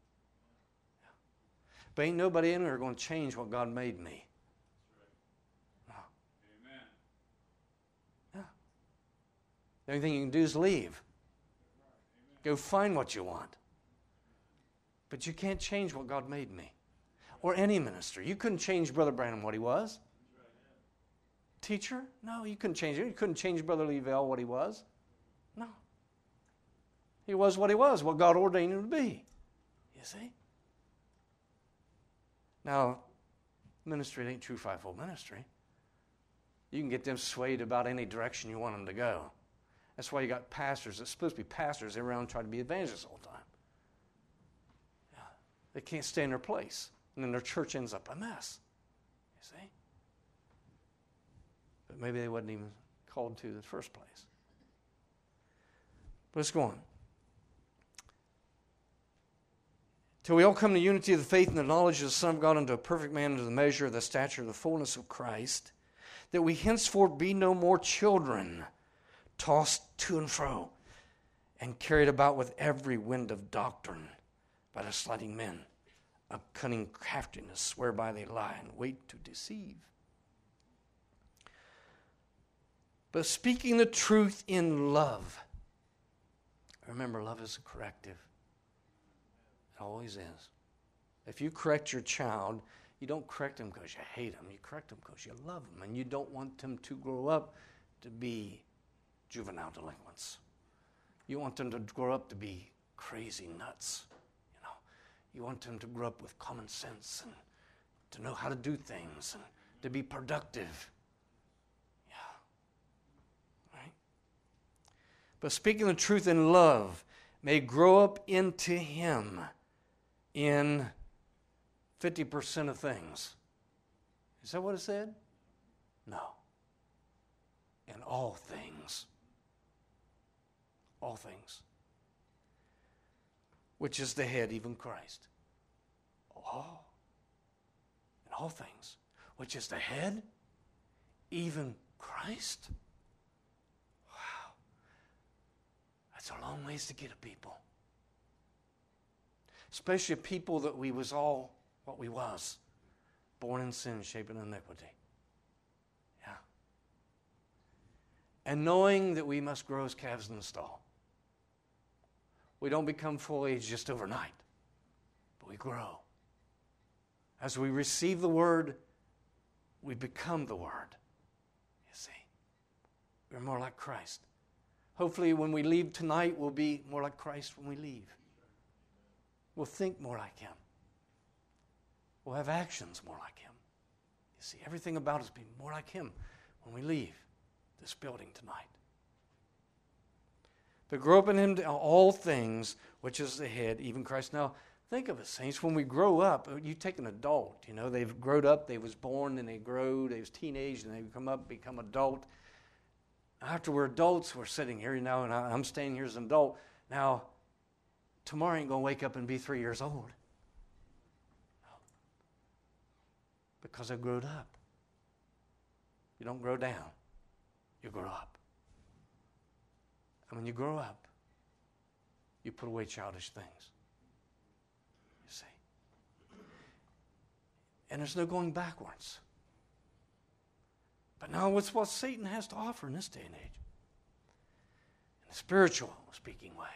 But ain't nobody in there going to change what God made me. No. Amen. Yeah. The only thing you can do is leave. Go find what you want. But you can't change what God made me. Or any minister. You couldn't change Brother Branham what he was. Teacher? No, you couldn't change it. You couldn't change Brother Leavell what he was. No. He was what he was, what God ordained him to be. You see? Now, ministry ain't true fivefold ministry. You can get them swayed about any direction you want them to go. That's why you got pastors. It's supposed to be pastors. They're around trying to be evangelists all the time. Yeah. They can't stay in their place. And then their church ends up a mess. You see? But maybe they wasn't even called to in the first place. But let's go on. Till we all come to unity of the faith and the knowledge of the Son of God, unto a perfect man, unto the measure of the stature of the fullness of Christ, that we henceforth be no more children, tossed to and fro, and carried about with every wind of doctrine by the slighting men of cunning craftiness, whereby they lie and wait to deceive. But speaking the truth in love. Remember, love is a corrective. It always is. If you correct your child, you don't correct them because you hate them. You correct them because you love them. And you don't want them to grow up to be juvenile delinquents. You want them to grow up to be crazy nuts. You want them to grow up with common sense and to know how to do things and to be productive. Yeah. Right? But speaking the truth in love may grow up into him in 50% of things. Is that what it said? No. In all things. All things. Which is the head, even Christ. Oh. In all things. Which is the head, even Christ. Wow. That's a long ways to get to people. Especially people that we was all what we was. Born in sin, shaped in iniquity. Yeah. And knowing that we must grow as calves in the stall. We don't become full age just overnight, but we grow. As we receive the Word, we become the Word. You see, we're more like Christ. Hopefully when we leave tonight, we'll be more like Christ when we leave. We'll think more like Him. We'll have actions more like Him. You see, everything about us be more like Him when we leave this building tonight. But grow up in Him to all things, which is the head, even Christ. Now, think of it, saints. When we grow up, you take an adult. You know, they've grown up. They was born, and they grow. They was teenage, and they come up, become adult. After we're adults, we're sitting here, you know, and I'm staying here as an adult. Now, tomorrow ain't going to wake up and be 3 years old. No. Because I growed up. You don't grow down. You grow up. And when you grow up, you put away childish things. You see. And there's no going backwards. But now what's what Satan has to offer in this day and age? In a spiritual speaking way.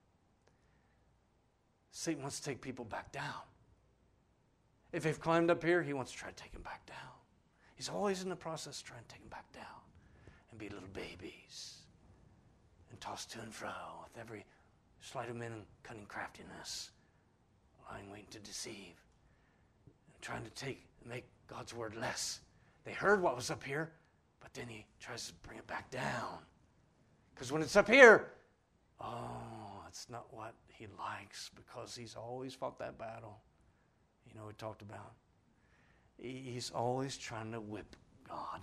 Satan wants to take people back down. If they've climbed up here, he wants to try to take them back down. He's always in the process of trying to take them back down and be little babies. And tossed to and fro with every sleight of men and cunning craftiness, lying, waiting to deceive, and trying to make God's word less. They heard what was up here, but then he tries to bring it back down. Because when it's up here, it's not what he likes, because he's always fought that battle. You know, we talked about. He's always trying to whip God.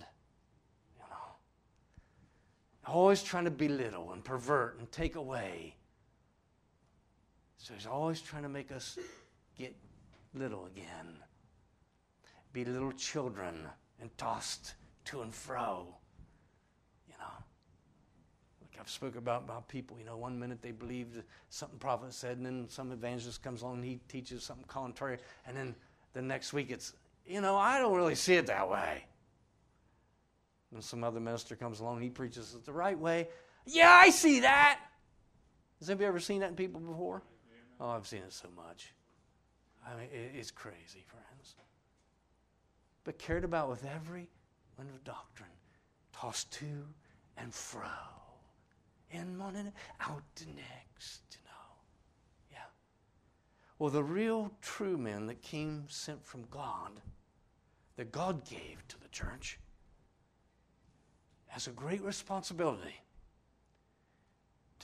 Always trying to belittle and pervert and take away. So he's always trying to make us get little again. Be little children and tossed to and fro. You know. Like I've spoken about people, you know, one minute they believe something prophet said, and then some evangelist comes along and he teaches something contrary, and then the next week it's, you know, I don't really see it that way. And some other minister comes along, he preaches it the right way. Yeah, I see that. Has anybody ever seen that in people before? Oh, I've seen it so much. I mean, it's crazy, friends. But cared about with every wind of doctrine, tossed to and fro, in one and out the next, you know. Yeah. Well, the real true men that came sent from God, that God gave to the church, has a great responsibility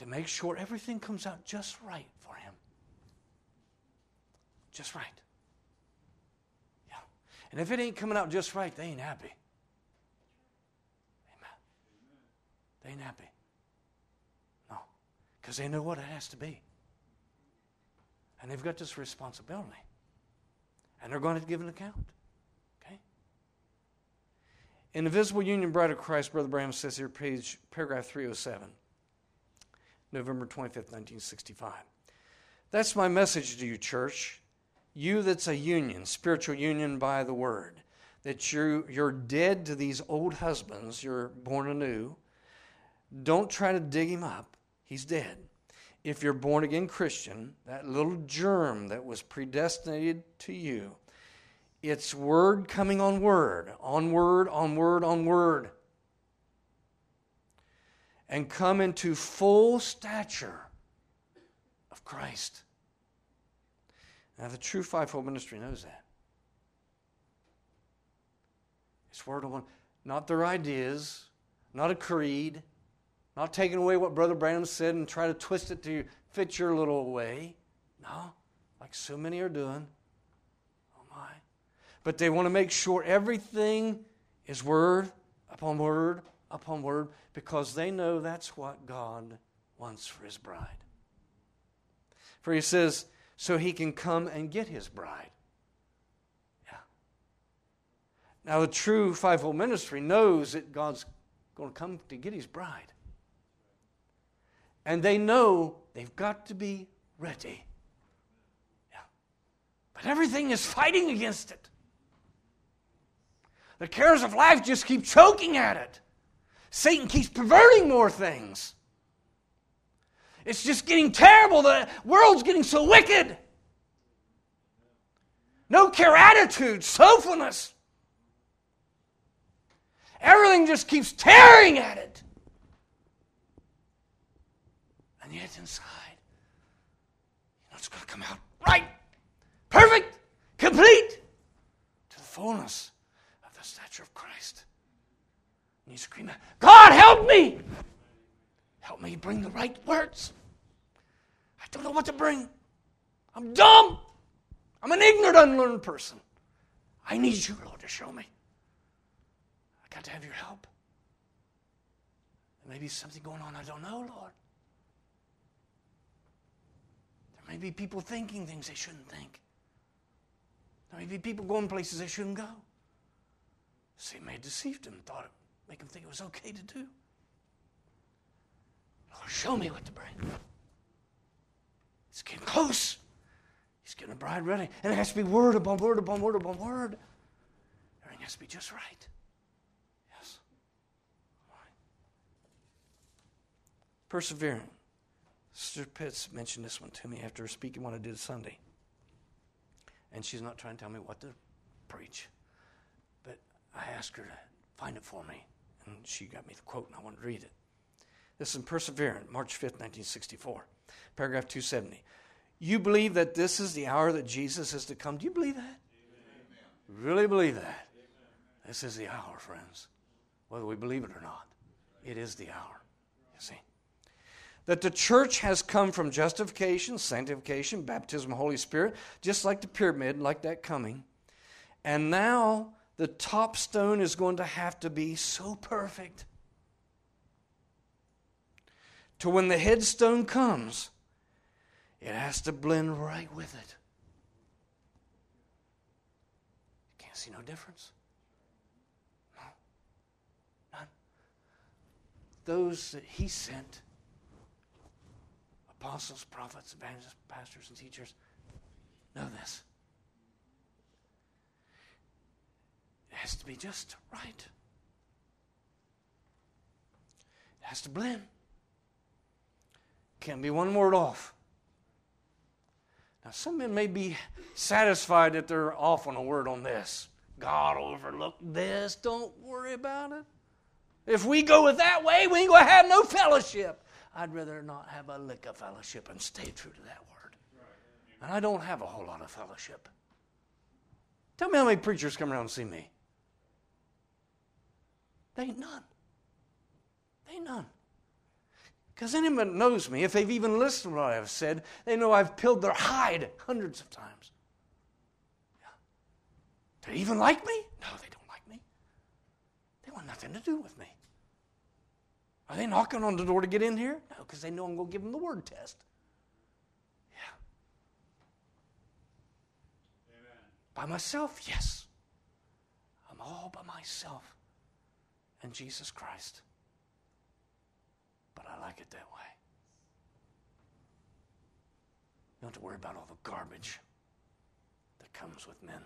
to make sure everything comes out just right for him. Just right. Yeah. And if it ain't coming out just right, they ain't happy. Amen. They ain't happy. No. Because they know what it has to be. And they've got this responsibility. And they're going to give an account. Okay? In the Visible Union Bride of Christ, Brother Branham says here, paragraph 307, November 25th, 1965. That's my message to you, church. You that's a union, spiritual union by the Word. That you're dead to these old husbands. You're born anew. Don't try to dig him up. He's dead. If you're born again Christian, that little germ that was predestinated to you, it's word coming on word, on word, on word, on word. And come into full stature of Christ. Now the true fivefold ministry knows that. It's word on word. Not their ideas, not a creed, not taking away what Brother Branham said and try to twist it to fit your little way. No, like so many are doing. Oh my. But they want to make sure everything is word upon word upon word because they know that's what God wants for His bride. For He says, so He can come and get His bride. Yeah. Now the true fivefold ministry knows that God's going to come to get His bride. And they know they've got to be ready. Yeah. But everything is fighting against it. The cares of life just keep choking at it. Satan keeps perverting more things. It's just getting terrible. The world's getting so wicked. No care attitude, soulfulness. Everything just keeps tearing at it. And yet inside, it's going to come out right, perfect, complete, to the fullness of the stature of Christ. And you scream out, God, help me! Help me bring the right words. I don't know what to bring. I'm dumb. I'm an ignorant, unlearned person. I need you, Lord, to show me. I got to have your help. There may be something going on I don't know, Lord. There may be people thinking things they shouldn't think. There may be people going places they shouldn't go. So he may have deceived him, thought it make him think it was okay to do. Lord, show me what to bring. It's getting close. He's getting a bride ready. And it has to be word upon word upon word upon word. Everything has to be just right. Yes. All right. Persevering. Sister Pitts mentioned this one to me after speaking what I did Sunday. And she's not trying to tell me what to preach. But I asked her to find it for me. And she got me the quote, and I wanted to read it. This is in Perseverance, March 5th, 1964. Paragraph 270. You believe that this is the hour that Jesus is to come? Do you believe that? Amen. Really believe that? Amen. This is the hour, friends. Whether we believe it or not, it is the hour. You see? That the church has come from justification, sanctification, baptism of the Holy Spirit, just like the pyramid, like that coming. And now the top stone is going to have to be so perfect to when the headstone comes, it has to blend right with it. You can't see no difference. No. None. Those that He sent, apostles, prophets, evangelists, pastors, and teachers, know this. It has to be just right. It has to blend. Can't be one word off. Now, some men may be satisfied that they're off on a word on this. God overlooked this. Don't worry about it. If we go it that way, we ain't going to have no fellowship. I'd rather not have a lick of fellowship and stay true to that word. And I don't have a whole lot of fellowship. Tell me how many preachers come around and see me. There ain't none. There ain't none. Because anyone that knows me, if they've even listened to what I've said, they know I've peeled their hide hundreds of times. Yeah. Do they even like me? No, they don't like me. They want nothing to do with me. Are they knocking on the door to get in here? No, because they know I'm going to give them the word test. Yeah. Amen. By myself? Yes. I'm all by myself and Jesus Christ. But I like it that way. You don't have to worry about all the garbage that comes with men.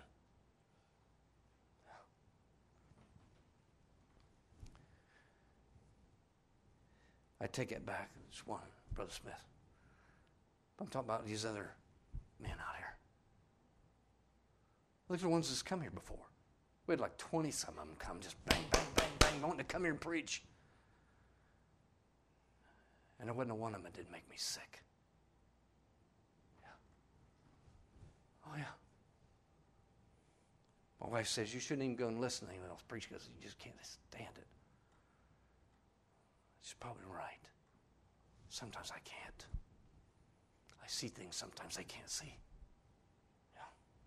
I take it back. It's one, Brother Smith. I'm talking about these other men out here. Look at the ones that's come here before. We had like 20-some of them come, just bang, bang, bang, bang, wanting to come here and preach. And there wasn't one of them that didn't make me sick. Yeah. Oh, yeah. My wife says, you shouldn't even go and listen to anyone else preach because you just can't stand it. She's probably right. Sometimes I can't. I see things sometimes I can't see. Yeah.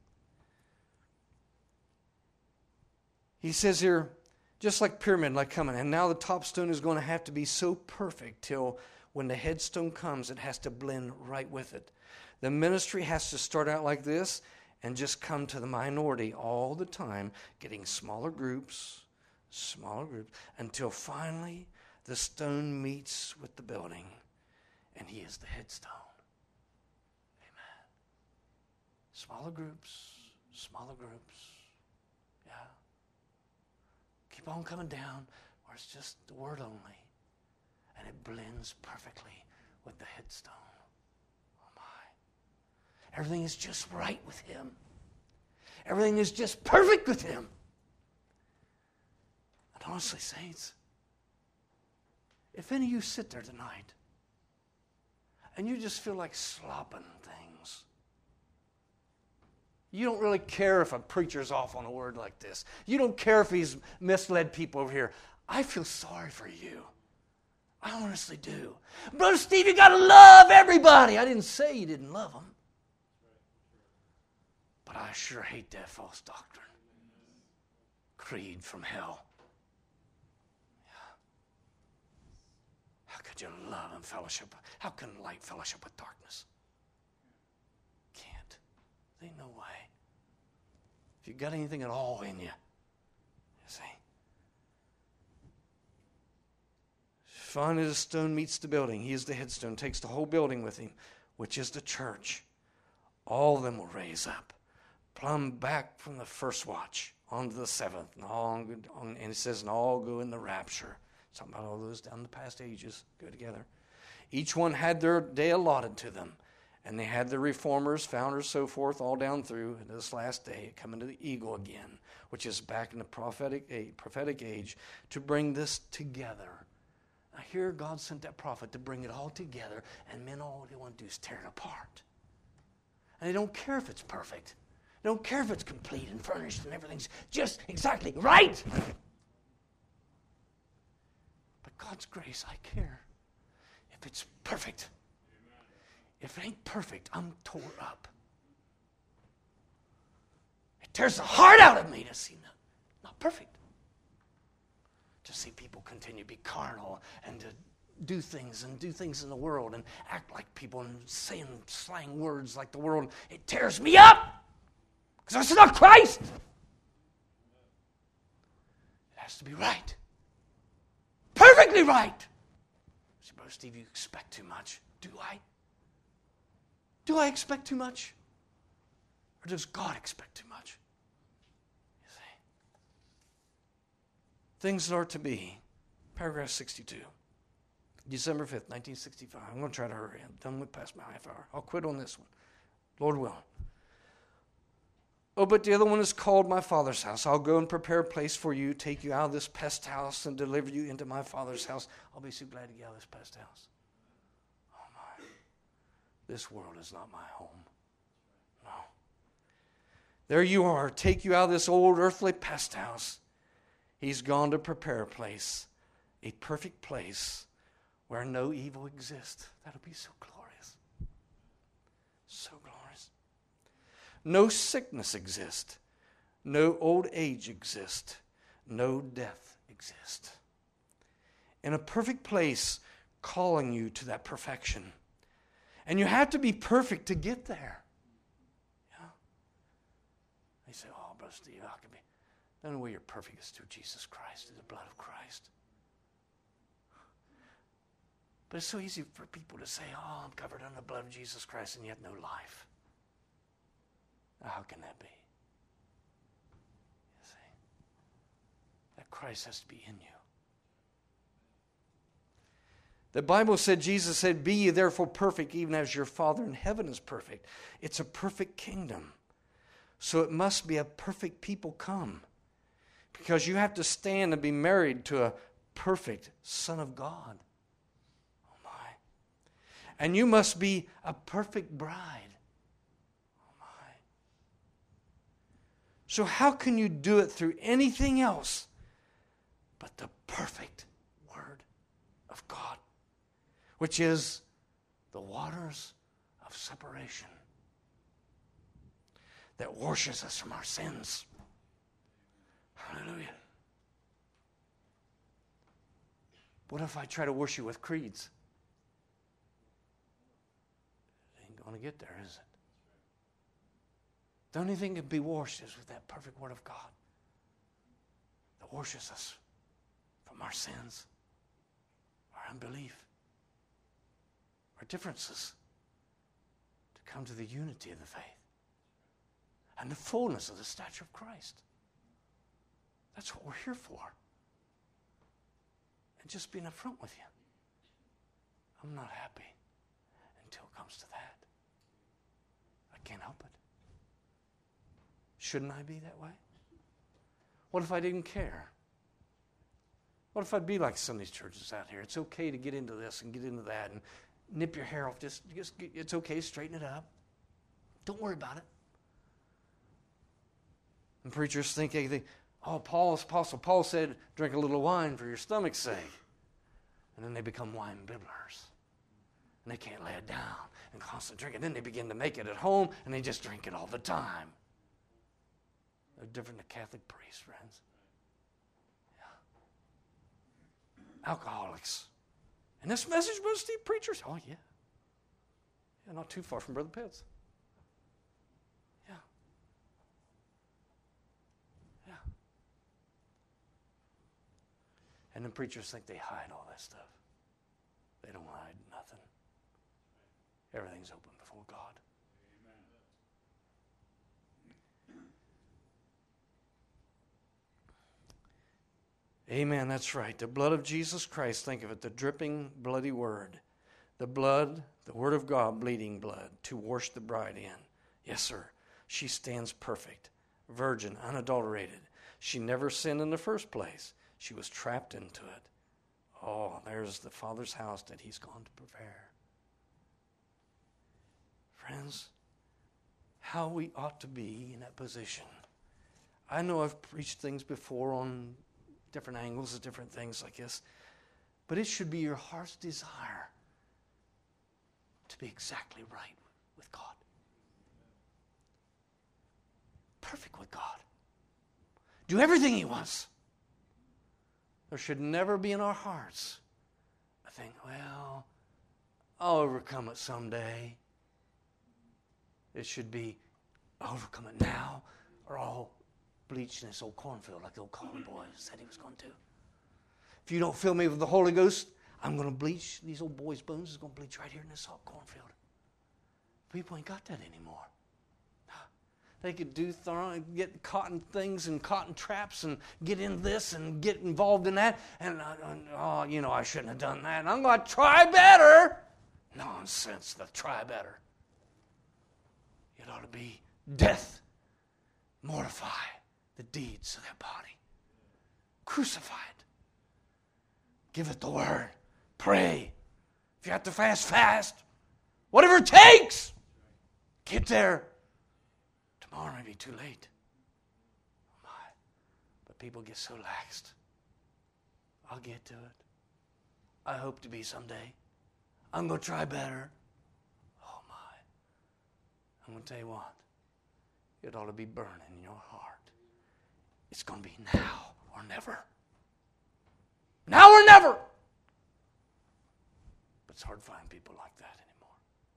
He says here, just like pyramid, like coming, and now the top stone is going to have to be so perfect till when the headstone comes, it has to blend right with it. The ministry has to start out like this and just come to the minority all the time, getting smaller groups, until finally the stone meets with the building, and he is the headstone. Amen. Smaller groups. Yeah. Keep on coming down where it's just the word only. And it blends perfectly with the headstone. Oh my. Everything is just right with him. Everything is just perfect with him. And honestly, saints, if any of you sit there tonight and you just feel like slopping things, you don't really care if a preacher's off on a word like this. You don't care if he's misled people over here. I feel sorry for you. I honestly do. Brother Steve, you got to love everybody. I didn't say you didn't love them. But I sure hate that false doctrine. Creed from hell. Yeah. How could you love and fellowship? How can light fellowship with darkness? Can't. There ain't no way. If you got anything at all in you, see. Finally, the stone meets the building. He is the headstone, takes the whole building with him, which is the church. All of them will raise up, plumb back from the first watch onto the seventh. And it says, and all go in the rapture. Talking about all those down the past ages go together. Each one had their day allotted to them. And they had the reformers, founders, so forth, all down through this last day, coming to the eagle again, which is back in the prophetic age, to bring this together. Now here God sent that prophet to bring it all together, and men, all they want to do is tear it apart. And they don't care if it's perfect. They don't care if it's complete and furnished and everything's just exactly right. But God's grace, I care if it's perfect. If it ain't perfect, I'm tore up. It tears the heart out of me to see not perfect. To see people continue to be carnal and to do things in the world and act like people and saying slang words like the world. It tears me up because that's not Christ. It has to be right. Perfectly right. See, Brother Steve, you expect too much. Do I? Do I expect too much? Or does God expect too much? You see? Things that are to be. Paragraph 62. December 5th, 1965. I'm going to try to hurry. I'm done with past my half hour. I'll quit on this one. Lord willing. Oh, but the other one is called my Father's house. I'll go and prepare a place for you, take you out of this pest house and deliver you into my Father's house. I'll be so glad to get out of this pest house. This world is not my home. No. There you are. Take you out of this old earthly pest house. He's gone to prepare a place, a perfect place where no evil exists. That'll be so glorious. So glorious. No sickness exists. No old age exists. No death exists. In a perfect place, calling you to that perfection. And you have to be perfect to get there. Yeah. They say, oh, Brother Steve, how can be? The only way you're perfect is through Jesus Christ, through the blood of Christ. But it's so easy for people to say, oh, I'm covered under the blood of Jesus Christ, and yet no life. Now, how can that be? You see, that Christ has to be in you. The Bible said, Jesus said, be ye therefore perfect, even as your Father in heaven is perfect. It's a perfect kingdom. So it must be a perfect people come. Because you have to stand and be married to a perfect Son of God. Oh my. And you must be a perfect bride. Oh my. So how can you do it through anything else but the perfect Word of God? Which is the waters of separation that washes us from our sins. Hallelujah. What if I try to wash you with creeds? It ain't going to get there, is it? The only thing that can be washed is with that perfect Word of God that washes us from our sins, our unbelief, our differences, to come to the unity of the faith and the fullness of the stature of Christ. That's what we're here for. And just being upfront with you, I'm not happy until it comes to that. I can't help it. Shouldn't I be that way? What if I didn't care? What if I'd be like some of these churches out here? It's okay to get into this and get into that and nip your hair off. Just it's okay, straighten it up. Don't worry about it. And preachers think, oh, Apostle Paul said, drink a little wine for your stomach's sake. And then they become wine bibblers. And they can't lay it down and constantly drink it. Then they begin to make it at home and they just drink it all the time. They're different than Catholic priests, friends. Yeah. Alcoholics. And this message, Brother Steve, preachers? Oh, yeah. Yeah, not too far from Brother Pitts. Yeah. Yeah. And then preachers think they hide all that stuff. They don't hide nothing. Everything's open before God. Amen, that's right. The blood of Jesus Christ, think of it, the dripping, bloody Word. The blood, the Word of God, bleeding blood, to wash the bride in. Yes, sir. She stands perfect, virgin, unadulterated. She never sinned in the first place. She was trapped into it. Oh, there's the Father's house that He's gone to prepare. Friends, how we ought to be in that position. I know I've preached things before on different angles of different things like this. But it should be your heart's desire to be exactly right with God. Perfect with God. Do everything He wants. There should never be in our hearts a thing, well, I'll overcome it someday. It should be, I'll overcome it now, or I'll bleach in this old cornfield like the old corn boy said he was going to. If you don't fill me with the Holy Ghost, I'm going to bleach. These old boys' bones is going to bleach right here in this old cornfield. People ain't got that anymore. They could get caught in things and caught in traps and get in this and get involved in that. And, I shouldn't have done that. And I'm going to try better. Nonsense, try better. It ought to be death, mortify the deeds of that body. Crucify it. Give it the Word. Pray. If you have to fast. Whatever it takes. Get there. Tomorrow may be too late. Oh my. But people get so laxed. I'll get to it. I hope to be someday. I'm going to try better. Oh, my. I'm going to tell you what. It ought to be burning in your heart. It's going to be now or never. Now or never. But it's hard to find people like that anymore.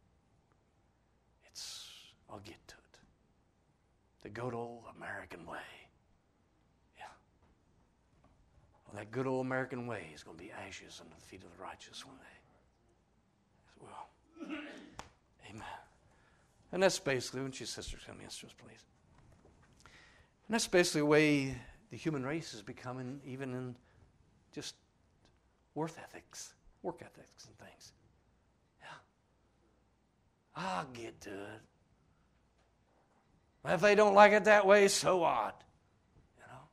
I'll get to it. The good old American way. Yeah. Well, that good old American way is going to be ashes under the feet of the righteous one day. As well. Amen. And that's basically, when your sisters come in, sisters, please. And that's basically the way the human race is becoming, even in just work ethics and things. Yeah. I'll get to it. If they don't like it that way, so what? You know?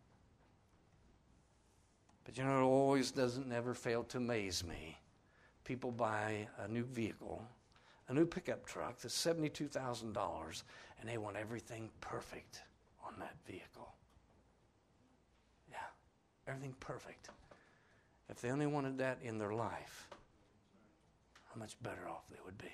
But you know, it always never fail to amaze me. People buy a new vehicle, a new pickup truck that's $72,000, and they want everything perfect on that vehicle. Yeah, everything perfect. If they only wanted that in their life, how much better off they would be.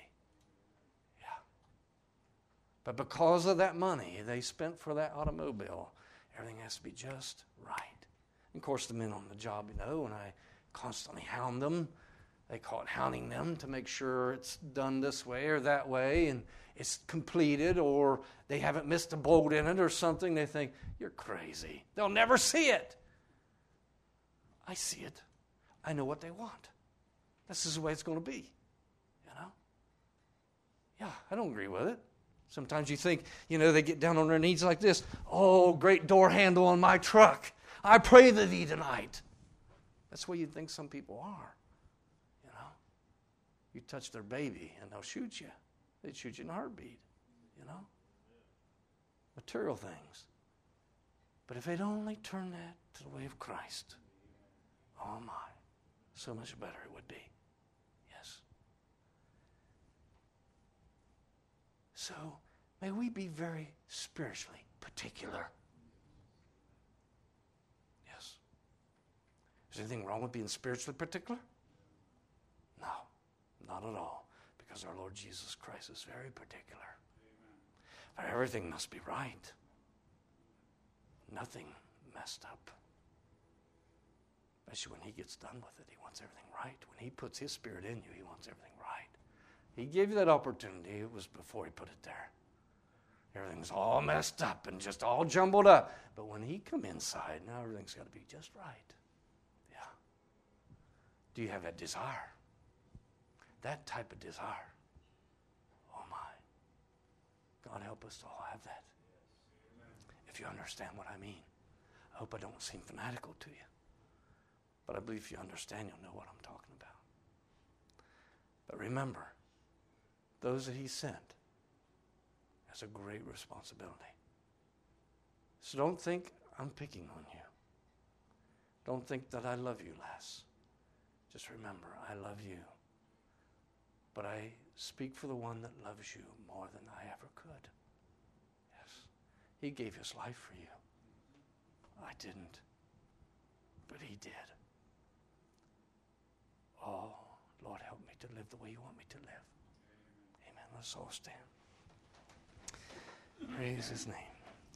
But because of that money they spent for that automobile, everything has to be just right. And of course, the men on the job, you know, and I constantly hound them. They call it hounding them to make sure it's done this way or that way, and it's completed, or they haven't missed a bolt in it or something. They think, you're crazy. They'll never see it. I see it. I know what they want. This is the way it's going to be. You know? Yeah, I don't agree with it. Sometimes you think, you know, they get down on their knees like this. Oh, great door handle on my truck. I pray to thee tonight. That's what you think some people are. You know, you touch their baby and they'll shoot you. They'd shoot you in a heartbeat. You know, material things. But if they'd only turn that to the way of Christ, oh my, so much better it would be. Yes. So, may we be very spiritually particular. Yes. Is there anything wrong with being spiritually particular? No, not at all. Because our Lord Jesus Christ is very particular. But everything must be right. Nothing messed up. Especially when He gets done with it, He wants everything right. When He puts His Spirit in you, He wants everything right. He gave you that opportunity. It was before He put it there. Everything's all messed up and just all jumbled up. But when He come inside, now everything's got to be just right. Yeah. Do you have that desire? That type of desire. Oh my. God help us to all have that. If you understand what I mean. I hope I don't seem fanatical to you. But I believe if you understand, you'll know what I'm talking about. But remember, those that He sent has a great responsibility. So don't think I'm picking on you. Don't think that I love you less. Just remember, I love you. But I speak for the one that loves you more than I ever could. Yes. He gave His life for you. I didn't. But He did. Oh, Lord, help me to live the way You want me to live. Amen. Let's all stand. Praise His name.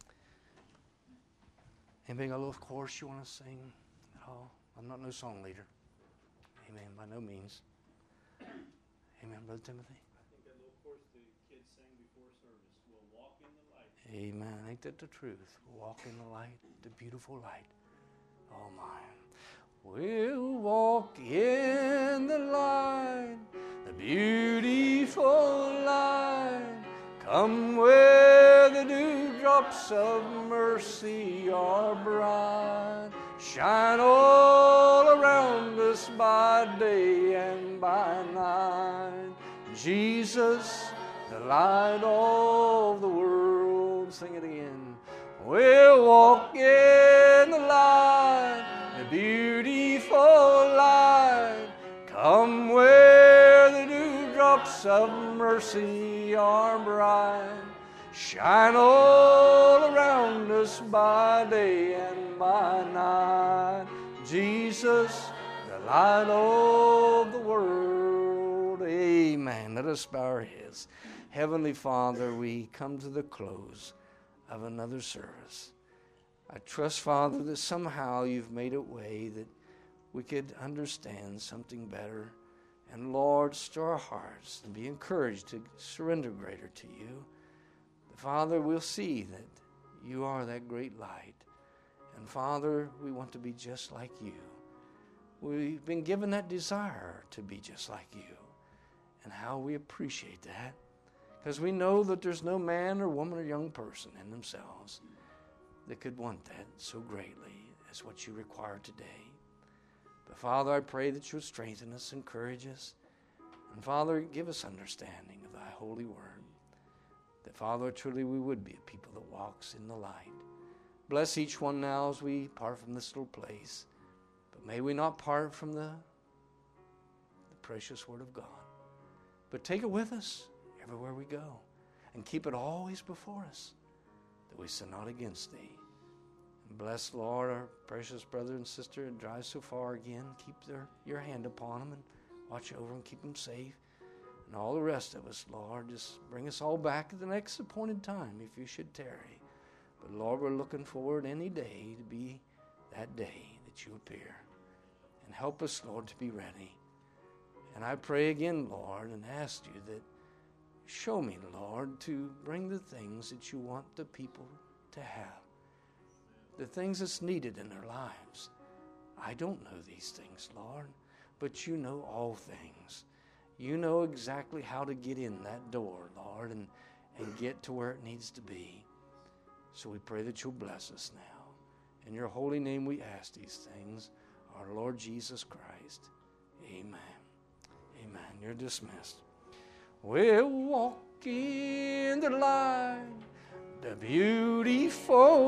Anybody got a little chorus you want to sing at all? I'm not no song leader. Amen. By no means. Amen, Brother Timothy. I think that little chorus the kids sang before service. We'll walk in the light. Amen. Ain't that the truth? Walk in the light, the beautiful light. Oh my. We'll walk in the light, the beautiful light. Come where the dewdrops of mercy are bright. Shine all around us by day and by night. Jesus, the light of the world. Sing it again. We'll walk in the light, the beautiful light. Come where the dewdrops of mercy are bright. Shine all around us by day and by night. Jesus, the light of the world. Amen. Let us bow our heads. Heavenly Father, we come to the close of another service. I trust, Father, that somehow you've made a way that we could understand something better. And Lord, stir our hearts and be encouraged to surrender greater to you. Father, we'll see that you are that great light. And Father, we want to be just like you. We've been given that desire to be just like you. And how we appreciate that. Because we know that there's no man or woman or young person in themselves that could want that so greatly as what you require today. But Father, I pray that you'll strengthen us, encourage us. And Father, give us understanding of thy holy word. That Father, truly we would be a people that walks in the light. Bless each one now as we part from this little place. But may we not part from the precious word of God. But take it with us everywhere we go. And keep it always before us, that we sin not against thee. And bless, Lord, our precious brother and sister that drive so far again. Keep your hand upon them and watch over them, keep them safe. And all the rest of us, Lord, just bring us all back at the next appointed time if you should tarry. But Lord, we're looking forward any day to be that day that you appear. And help us, Lord, to be ready. And I pray again, Lord, and ask you that show me, Lord, to bring the things that you want the people to have. The things that's needed in their lives. I don't know these things, Lord, but you know all things. You know exactly how to get in that door, Lord, and get to where it needs to be. So we pray that you'll bless us now. In your holy name we ask these things, our Lord Jesus Christ. Amen. Amen. You're dismissed. We'll walk in the light, the beautiful